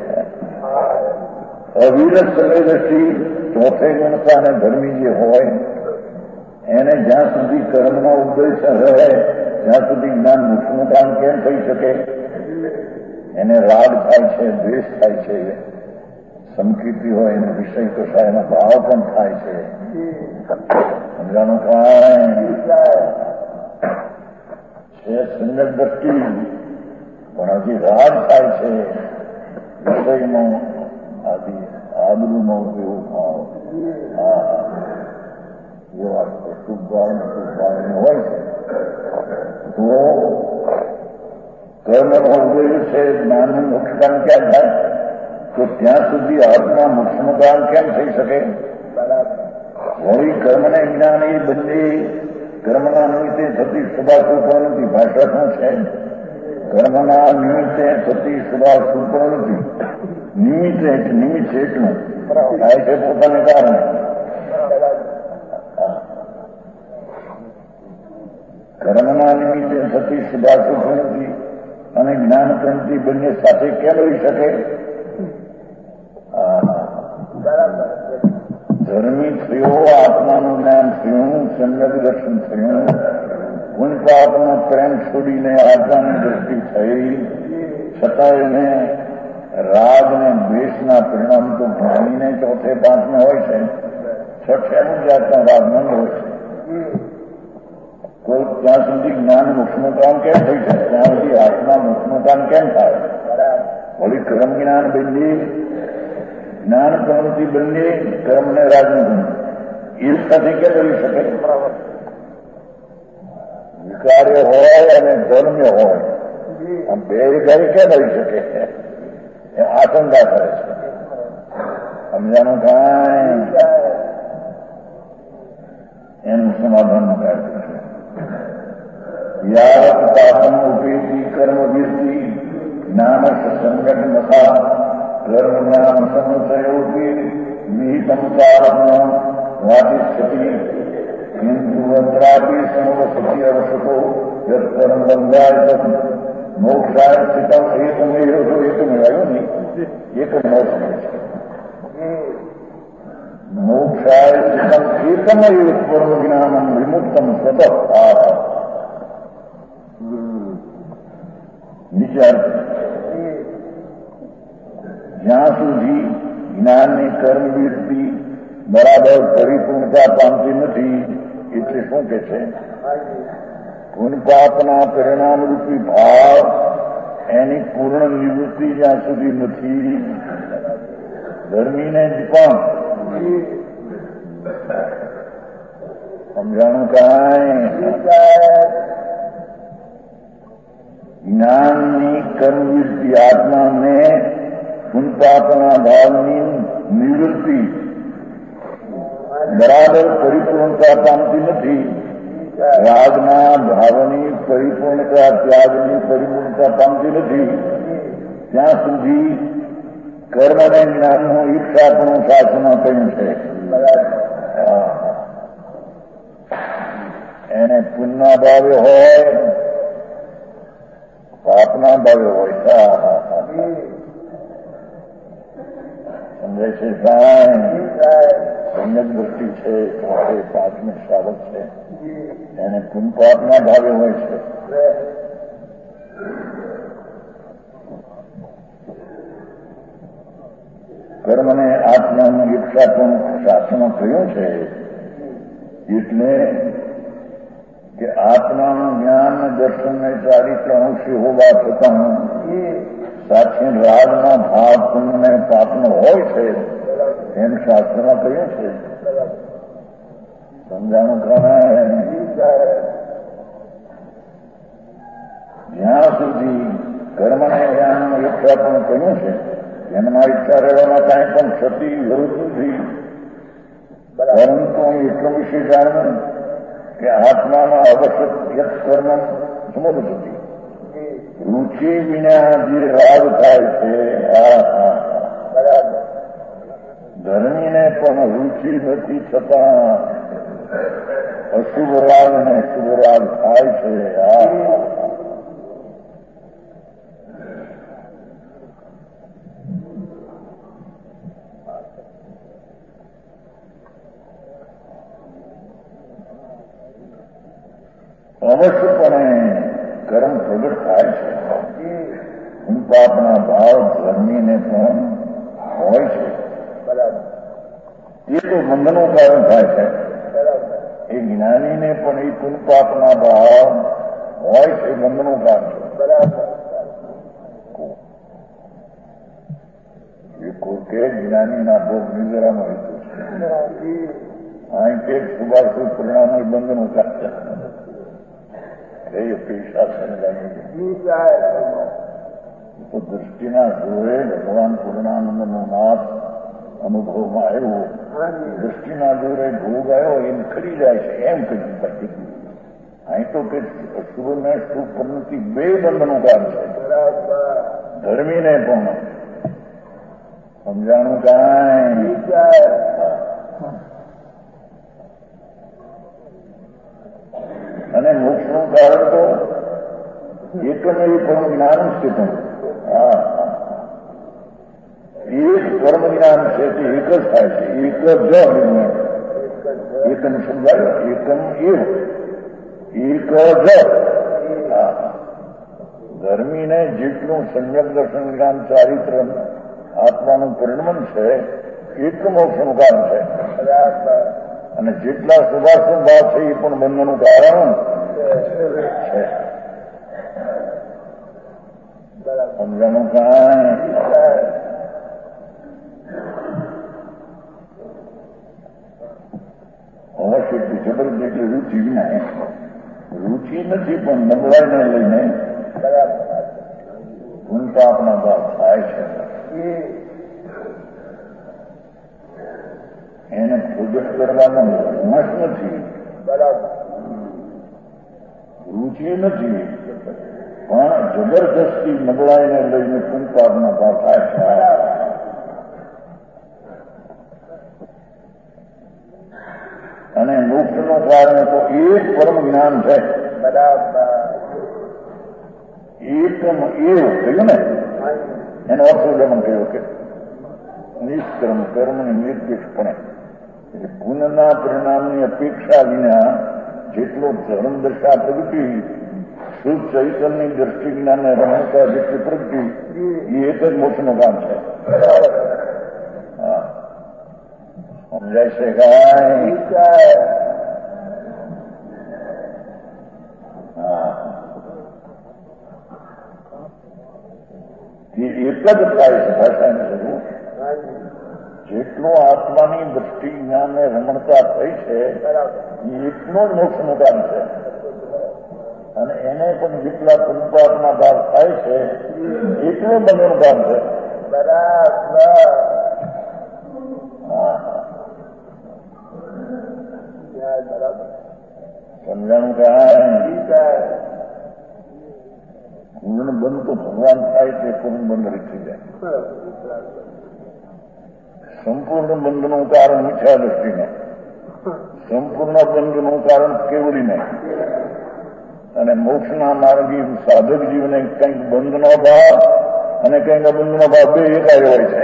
અવિરત સમયદર્શી ચોથે ગણતા અને ધર્મી જે હોય એને જ્યાં સુધી કર્મનો ઉદ્દેશ રહે ત્યાં સુધી જ્ઞાન મોક્ષનું કામ કેમ થઈ શકે? એને રાગ થાય છે, દ્વેષ થાય છે, સમકીર્તિ હોય એનો વિષય કશા એનો ભાવ પણ થાય છે. સમજાનું કાંઈ છે સુંદર દ્રષ્ટિ પણ હજી રાગ થાય છે વિષયનો, આદિ આબરૂનો એવો ભાવ. હા, એ વાત શુભ ભાવ ને શુભ ભાવ હોય છે તો કર્મનો ઉદય છે. જ્ઞાનનું મોક્ષકામ ક્યાં થાય? તો ત્યાં સુધી આત્મા મોક્ષનું કામ કેમ થઈ શકે? વળી કર્મને જ્ઞાન એ બંને કર્મના નિમિત્તે થતી સદા સુખ નથી. ભાષા શું છે? કર્મના નિમિત્તે થતી સદા સુખ નથી. નિમિત્તે નિમિત્ત એટલું થાય છે પોતાને કારણે. કર્મના નિમિત્તે થતી સદા સુખ નથી અને જ્ઞાન ક્રાંતિ બંને સાથે કેમ રહી શકે? ધર્મી થયો, આત્માનું જ્ઞાન થયું, સમ્યક દર્શન થયું, પુણ્યપાપનો પ્રેમ છોડીને આત્માની દ્રષ્ટિ થઈ, છતાં એને રાગ ને દ્વેષના પરિણામ તો જ્ઞાનીને ચોથે પાંચમે હોય છે, છઠ્ઠે જાતના રાગ મંદ હોય છે. તો ત્યાં સુધી જ્ઞાન મોક્ષનું કામ કેમ થઈ શકે? ત્યાં સુધી આત્મા મોક્ષનું કામ કેમ થાય? વળી કર્મ જ્ઞાન બંને, જ્ઞાન પ્રવૃત્તિ બંને કર્મને રાજનું એ સાથે કેમ રહી શકે? વિકાર્ય હોય અને ધર્મ્ય હોય, આમ બે વિકારી કેમ રહી શકે? એ આશંકા કરે છે. સમજાનું કાંઈ એનું સમાધાન કાઢ્યું છે. યાવત પાપમ ઉપેતી કર્મ વૃત્તિ જ્ઞાન સંગઠ નથા કર્મ જ્ઞાન સમસયોગી નિહિતમ કારણમ વાદિષ્યતિ કિંતુ અંતરાપી સમવસતિ અવસતો યત કર્મ બંધાય તદ મોક્ષાય સ્થિતમ એકમેવ એકમેવ આવ્યું નહીં, એક જ મોક્ષ છે. મોક્ષાય સ્થિતમ એકમેવ સ્વર્મ જ્ઞાનમ વિમુક્તમ સ્વતઃ. વિચાર જ્યાં સુધી જ્ઞાનની કર્મવૃત્તિ બરાબર પરિપૂર્ણતા પામતી નથી, એટલે શું કે છે? પુણ્યપાપના પરિણામરૂપી ભાવ એની પૂર્ણ નિવૃત્તિ જ્યાં સુધી નથી, ધર્મીને જ પણ સમજાણું કાંઈ જ્ઞાનની કર્મવૃત્તિ આત્માને પુનપાપના ભાવની નિવૃત્તિ બરાબર પરિપૂર્ણતા પામતી નથી. રાગના ભાવની પરિપૂર્ણતા, ત્યાગની પરિપૂર્ણતા પામતી નથી. ત્યાં સુધી કર્મ અને જ્ઞાનનું ઈચ્છાપણું શાસનમાં કહ્યું છે. એને પુણ્યના ભાવે હોય, પાપના ભાવે હોય. સમજાય છે સાહેબ? સંયમ દૃષ્ટિ છે, પાંચમી શ્રાવક છે, એને પુણ્ય પાપના ભાવે હોય છે. કર્મને આત્માનું ઈચ્છા પણ શાસ્ત્રમાં કહ્યું છે. એટલે કે આત્માનું જ્ઞાન દર્શન ચારિત્ર અંશી હોવા છતાં સાથે રાગના ભાવ પુણ્ય પાપનો હોય છે એમ શાસ્ત્રમાં કહ્યું છે. સમજાણું કારણ જ્યાં સુધી કર્મને જ્ઞાનનું ઈચ્છા પણ કહ્યું છે એમના ઈચ્છા રહેવામાં કાંઈ પણ ક્ષતિ વિરુદ્ધ નથી. પરંતુ એટલું વિશે જાણવું કે આત્મામાં અવશ્ય કર્મ સમજ હતી. રુચિ વિના જે રાગ થાય છે, ધર્મીને પણ રુચિ નથી છતાં અશુભ રાગ ને શુભ રાગ થાય છે. અવશ્યપણે કર્મ પ્રગટ થાય છે. પુણ્યપાપના ભાવ ધર્મીને પણ હોય છે. એ તો બંધનું કારણ થાય છે. એ જ્ઞાનીને પણ એ પુણ્યપાપના ભાવ હોય છે, બંધનું કારણ છે. એ કોઈ જ્ઞાનીના ભોગ નિજરામાં હેતુ છે. અહીં કે શુભાશુભ પરિણામ બંધનું કારણ છે. એ અપેક્ષા સમજાવી તો દૃષ્ટિના જોડે ભગવાન પૂર્ણાનંદનો નાથ અનુભવમાં આવ્યો. દૃષ્ટિના જોડે ભોગ આવ્યો એમ ખરી જાય છે એમ કહ્યું. પછી અહીં તો કે શુભ ને શુભ પ્રવૃત્તિ બે બંધનું કામ છે. ધર્મીને પણ સમજાણું કાંઈ અને મોક્ષનું કારણ તો એકમેવ પરમ જ્ઞાન છે. પણ એક પરમ જ્ઞાન છે તે એક જ થાય છે. એક જ એકમ સમજાયો. એકમ એવું એક જ ધર્મીને જેટલું સમ્યક દર્શન જ્ઞાન ચારિત્ર આત્માનું પરિણમન છે એટલું મોક્ષનું કારણ છે. અને જેટલા શુભાશુભ ભાવ છે એ પણ બંધનું કારણ છે. સમજાનું કાંઈ અવશ્ય જબરદસ્ત એટલી રુચિ વિના રુચિ નથી પણ નબળાઈને લઈને પુણ્યપાપના ભાવ થાય છે. એને પ્રોજેક્ટ કરવામાં મસ નથી, રુચિ નથી, પણ જબરદસ્તી નબળાઈને લઈને પુણ્યપાપના ભાવ થાય છે. અને મોક્ષનું કારણ તો એક પરમ જ્ઞાન છે. એકમ એવું કહ્યું ને, એનો અર્થોદમન કહ્યું કે નિષ્કર્મ કર્મને નિર્દિષ્ટપણે એટલે પુનઃના પરિણામની અપેક્ષા વિના જેટલો ધર્મ દશા પ્રગતિ, શુદ્ધ ચૈતન્યની દ્રષ્ટિ જ્ઞાનને રમતા જેટલી પ્રગતિ એ એક જ મોક્ષનું કામ છે. સમજાય છે કાંઈ? હા, એ એક જ થાય છે ભાષાની જરૂર. જેટલો આત્માની દ્રષ્ટિ જ્ઞાનને રમણતા થઈ છે એટલો જ મોક્ષનું કામ છે. અને એને પણ જેટલા પુરુષાર્થના ભાવ થાય છે એટલો બંનેનું કામ છે. બરાબર. હા સમજાણું કાંઈ પૂર્ણ બંધ તો ભગવાન થાય છે, પૂર્ણ બંધ રીતી જાય. સંપૂર્ણ બંધનું કારણ મિથ્યા દ્રષ્ટિને, સંપૂર્ણ બંધનું કારણ કેવડીને. અને મોક્ષના માર્ગી સાધક જીવને કંઈક બંધનો ભાવ અને કંઈક અબંધનો ભાવ બે એકાય હોય છે.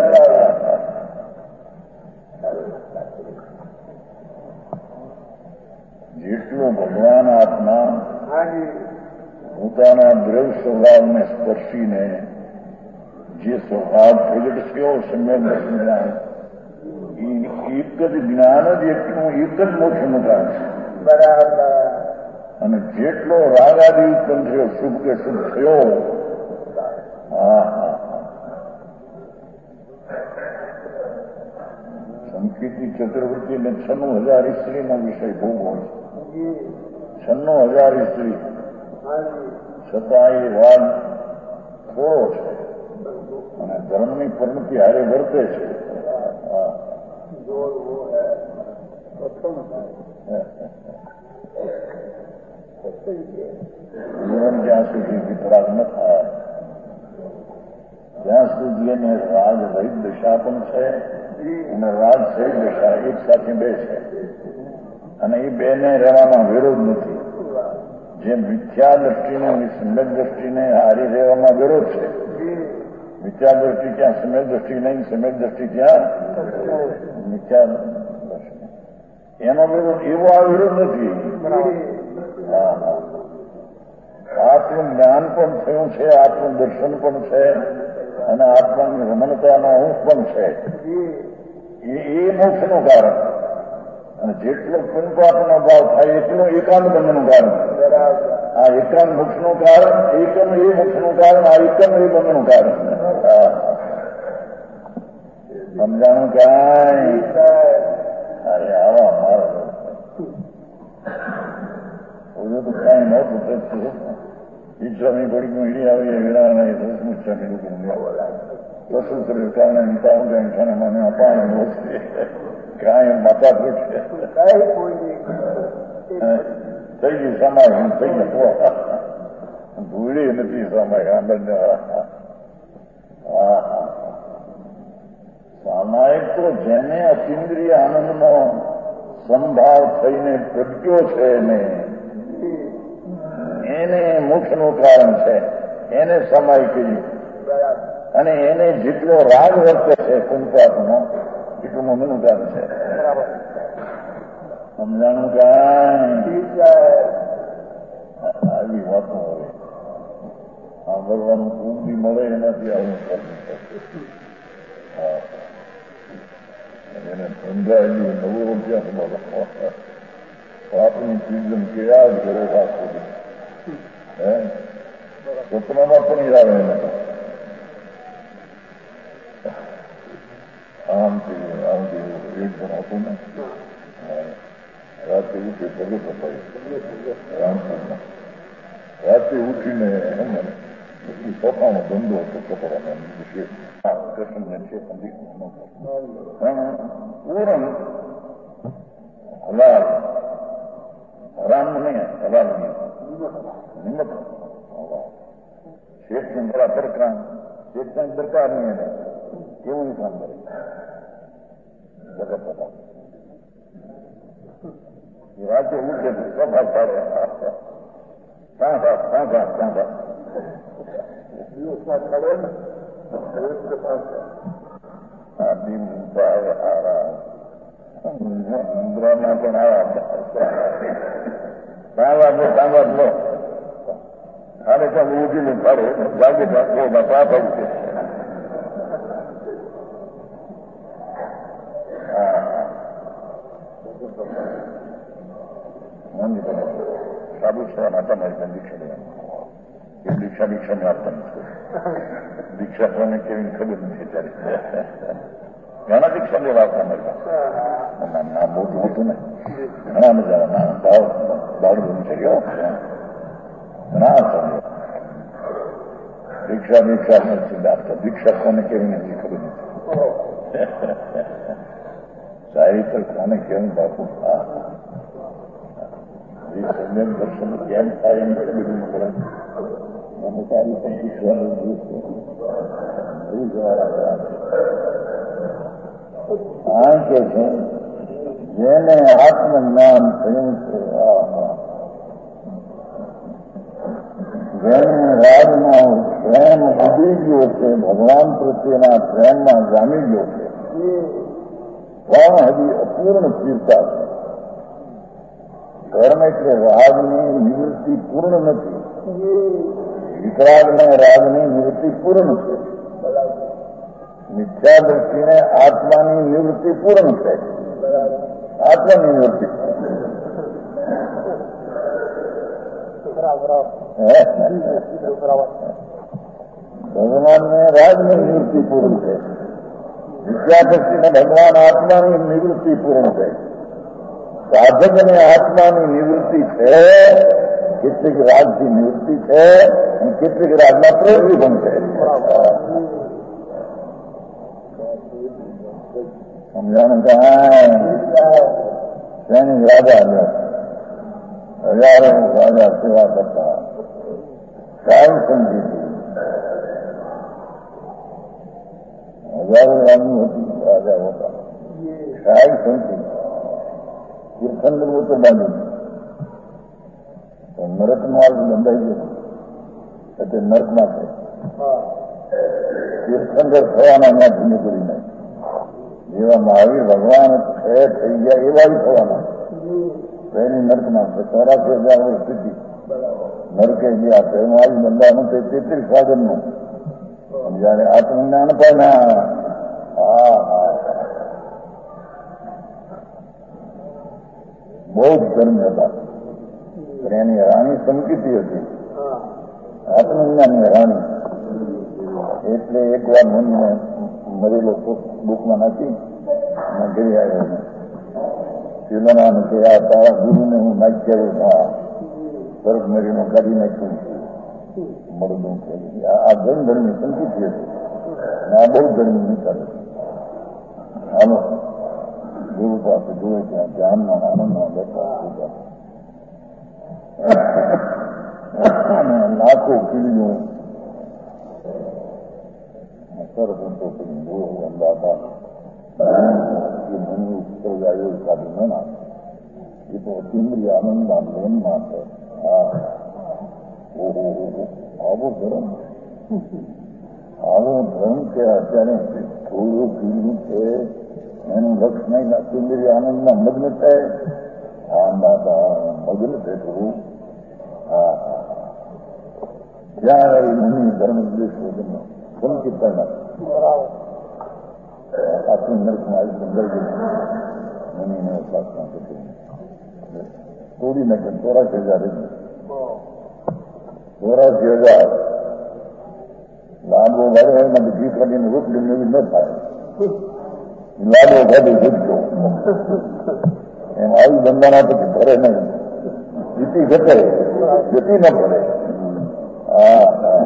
જેટલો ભગવાન આત્મા પોતાના દ્રવ સ્વભાવને સ્પર્શીને જે સ્વભાવ પ્રગટસ્યો સમ્યક જ્ઞાન એ એક જ જ્ઞાન જ એટલું એક જ મોક્ષનું કામ છે. બરાબર. અને જેટલો રાગ આદિ ઉત્પન્ન થયો, શુભ કે શુભ થયો, હા હા સંકીર્તિ ચક્રવર્તીને છન્નું હજાર સ્ત્રીનો વિષય બહુ હોય છે. છન્નું હજાર સ્ત્રી છતાં એ વાદ થોડો છે અને ધર્મની પરિણતિ હારે વર્તે છે. જીવન જ્યાં સુધી વિતરાગ ન થાય ત્યાં સુધી એને રાગ રહિત દશા પણ છે અને રાગ સહિત દશા એક સાથે બે છે. અને એ બેને રહેવામાં વિરોધ નથી. જે મિથ્યા દ્રષ્ટિને સમ્યક દ્રષ્ટિને હારી રહેવામાં વિરોધ છે. મિથ્યા દ્રષ્ટિ ક્યાં સમ્યક દ્રષ્ટિ નહીં, સમ્યક દ્રષ્ટિ ક્યાં મિથ્યા દ્રષ્ટિ, એનો વિરોધ એવો આ વિરોધ નથી. હા હા આત્મ જ્ઞાન પણ થયું છે, આત્મ દર્શન પણ છે અને આત્માની રમણતાનો અંશ પણ છે. એ મોક્ષનું કારણ. અને જેટલો પુણ્યપાપનો ભાવ થાય એટલો એકાંત બંધનું કારણ. આ એકાંત મોક્ષનું કારણ, એકમ એ મોક્ષનું કારણ, આ એકમ એ બંધનું કારણ. સમજાણું કાંઈ? અરે આવા મારો તો કાંઈ નહોતું થતું. ઈચ્છાની પડી મીડી આવી વિરાના દસમુચ્છાની સસુત્ર કારણે હિંસાને મને અપાણ છે કાંઈ માતા પૂછ થઈ ગઈ સમાય થઈ ગયા ભૂલી નથી સમાય. હા સામાયિક તો જેને અતિન્દ્રિય આનંદનો સંભાવ થઈને પ્રગટ્યો છે એને એને મોક્ષનું કારણ છે, એને સમાય કરી. અને એને જેટલો રાગ વર્તે છે કુંપાપનો એટલું મનનું કારણ છે. સમજાણું કાંઈ? આવી વાતો હવે સાંભળવાનું ખૂબ બી મળે એનાથી આવું કરવું. એને સમજાયેલી નવો રૂપિયા બોલો આપની ચીજ કેળા જ ઘરે રાખવું. હે સપનામાં પણ આવે એને આમ થયું આમ થયું એક જણ હતું ને રાતે ઉઠી ભગત અપાય રામપુરમાં રાતે ઉઠીને પોતાનો ધંધો હતો કપડાનો કૃષ્ણને છે પૂરણ હલાલ હરામ નહીં હલાલ નહીં નિમત શેઠ સુંદરા દરકાર શેઠ કાંઈ દરકાર નહીં એને કેવું કામ કરે જગત હતા એ રાતે ઉઠે સભા પાડે સાંભા સાંભા સાંભા દિવસમાં પડે ને આ દિન આરા ઇન્દ્રના પણ આવા સાંભા લો સાંભા લો આને કામ ઉઠીને પાડે જાગે પાછો પાપ છે. સાબુ સેવા માટે મારી પણ દીક્ષા લેવાની એ દીક્ષા દીક્ષા ને આપતા નથી. દીક્ષા કોને કેવી ખબર નથી અત્યારે. ઘણા દીક્ષા લેવા આપણને ના મોટું હતું ને ઘણા મજા ના ભાવ દાડું થઈ ગયો ઘણા સમય દીક્ષા દીક્ષા નથી આપતા દીક્ષા કોને કેવી નથી ખબર નથી સારી તો કોને કેવું બાપુ હા સમ્યક દર્શન કેમ થાય એમ બધું કરે મને સારી પણ દીક્ષાનું આ કે છે જેને આત્મજ્ઞાન થયું છે જેને રાજમાં પ્રેમ ઉડી ગયો છે ભગવાન પ્રત્યેના પ્રેમમાં જામી ગયો છે પણ હજી અપૂર્ણ સ્થિરતા છે ધર્મ એટલે રાગની નિવૃત્તિ પૂર્ણ નથી વિતરાગને રાગની નિવૃત્તિ પૂર્ણ છે મિથ્યા દ્રષ્ટિને આત્માની નિવૃત્તિ પૂર્ણ છે આત્માની નિવૃત્તિ ભગવાનને રાજની નિવૃત્તિ પૂર્ણ છે મિથ્યા દ્રષ્ટિને ભગવાન આત્માની નિવૃત્તિ પૂર્ણ છે સાધકને આત્માની નિવૃત્તિ છે કેટલીક રાજથી નિવૃત્તિ છે અને કેટલીક રાજના પ્રવૃત્તિ પણ છે સમજાનું કાંઈ રાજા હજારો રાજા સેવા કરતા સારી સમજી હજારો રાણી હતી રાજા હતા સારી સમજી તીર્થંકર તો બાંધી નરક માર્ગ બંધાઈ ગયો એટલે નરકમાં છે તીર્થંકર થવાના ત્યાંથી નીકળી નહીં જેવા મહાવીર ભગવાન છે થઈ ગયા એવા જ થવાના એની નર્કમાં છે ચોરાસી હજાર વર્ષ સ્થિતિ નરકે ગયા છે એનું આજ બંધાનું તે તેત્રીસ સાધનનું જયારે આત્મજ્ઞાન પામ્યા હા હા બહુ જ ધર્મ હતા એની રાણી સંકિતિ હતી આત્મજ્ઞાનની રાણી એટલે એક વાર મનને મરેલો બુકમાં નાખી અને ઘરે આવ્યો શિલનાને કે આ તારા ગુરુને હું નાખી આવ્યો હા સ્વર્ગ મરીનો કાઢી નાખ્યું મળતું આ ધર્મ ધર્મની સંકિતિ હતી આ બહુ ધર્મ નીકળે હાલો ગુરુ પાસે જોવે ત્યાં ધ્યાનમાં આનંદમાં બેઠા લાખો કીડીઓ સરપંચો કરી જોયું અંદાતા એ મનની ઉપર જાય કાઢી ન નાખે એ તો અતિન્દ્રિય આનંદના પ્રેમમાં છે હા ઓહો આવો ધર્મ આવો ધર્મ કે અત્યારે થોડું કીડું છે એનું લક્ષ નહીં અતિન્દ્રિય આનંદમાં મગ્ન થાય હા દાદા મગ્ન છે થોડું હા હા જ્યાં મુનિ ધર્મ દ્વેષ વગરનો સંકિતતા નથી આટલું નર્કમાં અંદર મુનિને ઉપાસના કરી તોડી નાખે ચોરાસી હજાર ચોરાસી હજાર લાડવો વાળો હોય ને ઘી કાઢીને રોટલી નવી ન થાય લાડવો કાઢી જીતજો એમ આવી બંધાના પછી ભરે નહીં જીતી ઘટે જતી ન ભરે હા હા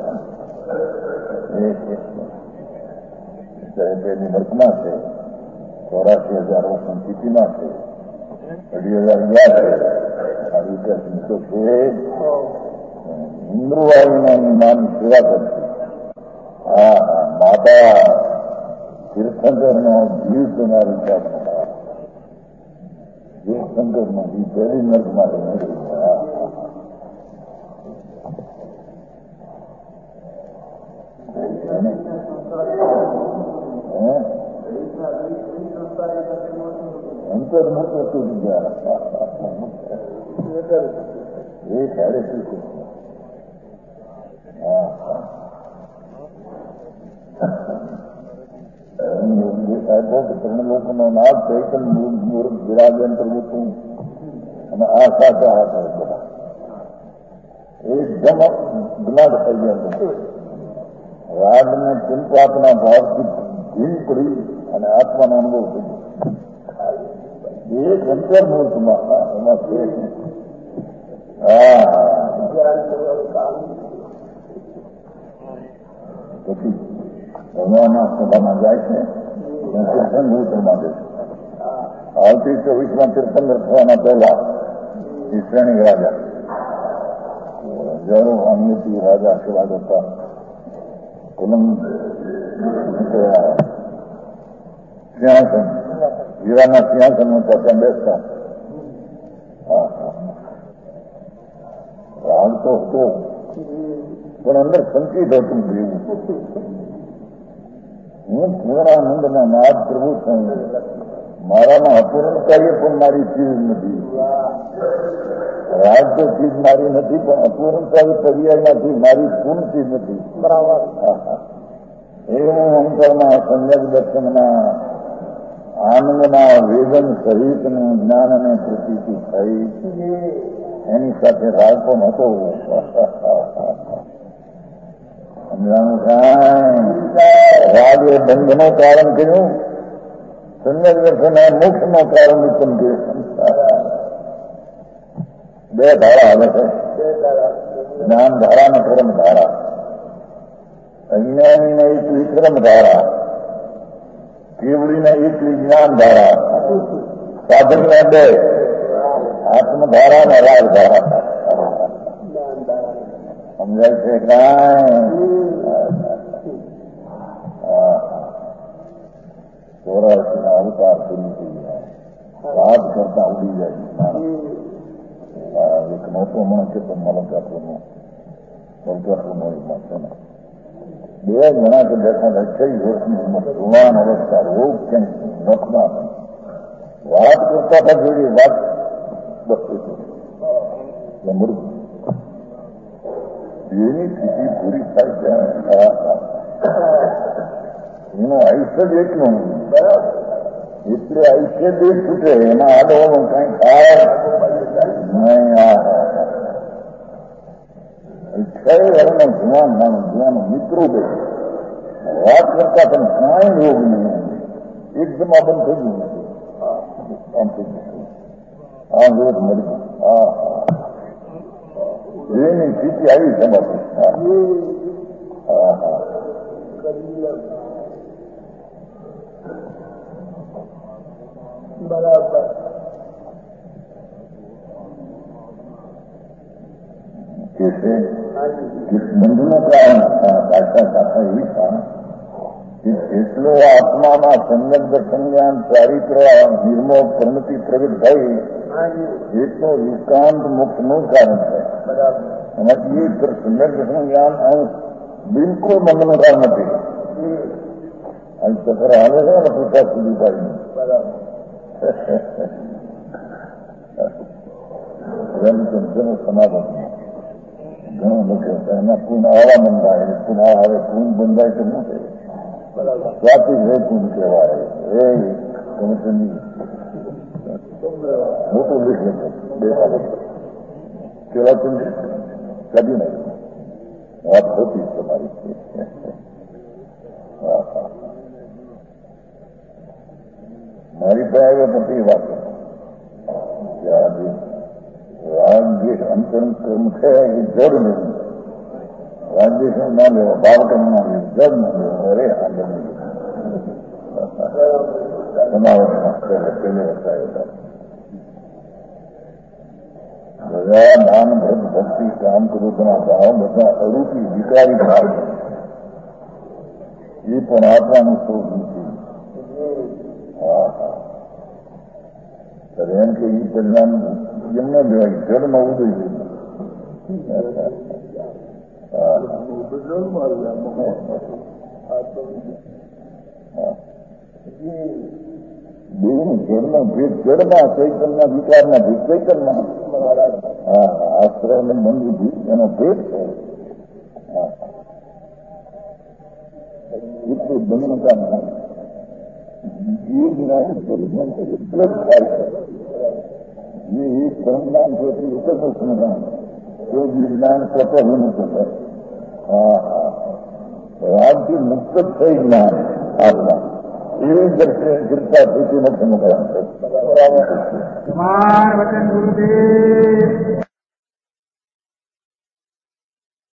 એની વર્કમાં છે ચોરાસી હજાર વર્ષની સ્થિતિમાં છે અઢી હજાર ગયા છે આ રીતે તો છે ઇન્દ્રવાયુના નામ સેવા કરશે હા હા માતા તીર્થંકરનો જીવ તમારી સાથે તીર્થંકરનો જીવ પહેલી નર્ક માટે મેળવ્યું હા અંતર મુક્ત તૂટી ગયા એ સાડે શું હા સાહેબો કે ત્રણ લોકોનો નાદ ચૈતન મુહૂર્ત વિરાજન કરવું છું અને આ સાથે આ થાય બધા એકદમ જ્ઞાન થઈ ગયા રાગને ચિંતાપના ભાવથી ધીમ પડી અને આત્માનો અનુભવ થયો. એક અંતર્મૂર્તમાં એમાં છે. હા પછી ભગવાનના સભામાં જાય છે તીર્થન મૂર્તમાં માંગે છે. આવતી ચોવીસમાં તીર્થંકર થવાના પહેલા એ શ્રેણી રાજા હજારો અમૃતિ રાજા આશીર્વાદ હતા. કુલમ સિંહાસન હીરાના સિંહાસન ત્યાં બેસતા. રાગ તો હતો પણ અંદર સંચિત હતું જેવું. હું પૂર્ણાનંદના નાથ પ્રભુ છું. મારામાં અપૂર્ણતાએ પણ મારી ચીજ નથી. રાગ તો ચીજ મારી નથી પણ અપૂર્ણતા પર્યાયમાંથી મારી પૂર્ણ ચીજ નથી. બરાબર. એવું અંતરમાં સમ્યક દર્શનના આનંદના વેદન સહિતનું જ્ઞાન અને પ્રતીતિ થઈ. એની સાથે રાગ પણ હતો. સમજાણું કાંઈ રાગે બંધનું કારણ કર્યું. સમ્યક દર્શને મોક્ષનું કારણ ઉત્પન્ન કર્યું. બે ધારા હાલે છે. જ્ઞાન ધારા ને કર્મ ધારા. અજ્ઞાનીને એકલી કર્મ ધારા, કેવડીને એકલી જ્ઞાન ધારા, સાધકને બે આત્મધારા ને રાગ ધારા. સમજાય છે કાંઈ? ચોરાશીના અવતાર પૂરી થઈ ગયા. વાત કરતા ઉડી જાય. એક મોટો મણ છે પણ મલકાપુરનો મલકાપુરનો એમાં છે ને બે જણા કે બેઠા અઠ્યાવીસ વર્ષની ઉંમર જુવાન અવસ્થા રોગ કેમ નખના વાત કરતા હતા જોડી વાત બસતી છે મૃત એની સ્થિતિ પૂરી થાય છે. એનું આયુષ્ય જ એટલું એટલે આયુષ્ય બે છૂટે એમાં આડવાનું કઈ થાય નહીં. અઠ્યાવીસ વર્ષનો જુવાન માણસ જુવાનો મિત્રો બે વાત કરતા પણ કાંઈ રોગ નહીં. એકદમ આ બંધ થઈ ગયું નથી. આમ થઈ ગયું આ રોગ મળી ગયું. હા એની સ્થિતિ આવી છે બાપુ. હા હા બરાબર. કે છે બંધુનું કારણ સાચા સાચા એવી કારણ કે જેટલો આત્મામાં સમ્યક દર્શન જ્ઞાન ચારિત્ર નિર્મોહ પ્રણતિ પ્રગટ થઈ એટલો એકાંત મુક્તનું કારણ છે. અને એ સમ્યક દર્શન જ્ઞાન અંશ બિલકુલ બંધનું કારણ નથી. અહીં ચક્ર હાલે છે ને પૂછા સુધી પાડીને જનજન સમાધાન ઘણું લખ્યું એના પૂર્ણ આવા બંધાય પૂર્ણ આવે પૂર્ણ બંધાય તો શું થાય? સ્વાતિ હે પૂર્ણ કહેવાય. એ કમિશનની મોટું લેખ લખ્યું બે બાબત કેવા ચંદ્ર કાઢી નાખ્યું. વાત ખોટી તમારી. મારી પાસે બધી વાત રાગ દ્વેષ અંતરંગ કર્મ છે એ જડ નહીં. રાગદ્વેષ ના લેવો, ભાવ કર્મ ના લેવો, જડ ના લેવો. અરે આગળ બનાવટમાં પેલે વસાય બધા દાન ભ્રત ભક્તિ કામ ક્રોધના ભાવ બધા અરૂપી વિકારી ભાવ એ પણ આત્માનું સ્વરૂપ નથી. હા હા એમ કે એ પરિણામ એમને લેવાય જળમાં ઉદય બેનું જળનો ભેદ જળમાં ચૈતનના વિકારના ભેદ ચૈતનમાં. હા આશ્રય અને મંદિર એનો ભેદ છે. એટલું બંને કામ થાય. એ જ્ઞાન સ્વરૂપમાં એટલે જ થાય છે. જે એક સંજ્ઞાન છે તે એક જ સંજ્ઞાન એ જ્ઞાન સ્વતઃનું છે. હા હા રાગથી મુક્ત થઈ જ્ઞાન આત્મા એવી જ દ્રષ્ટિએ કૃપા ભૂતિ નથી મોકલાતો. કુમાર વચન ગુરુદેવ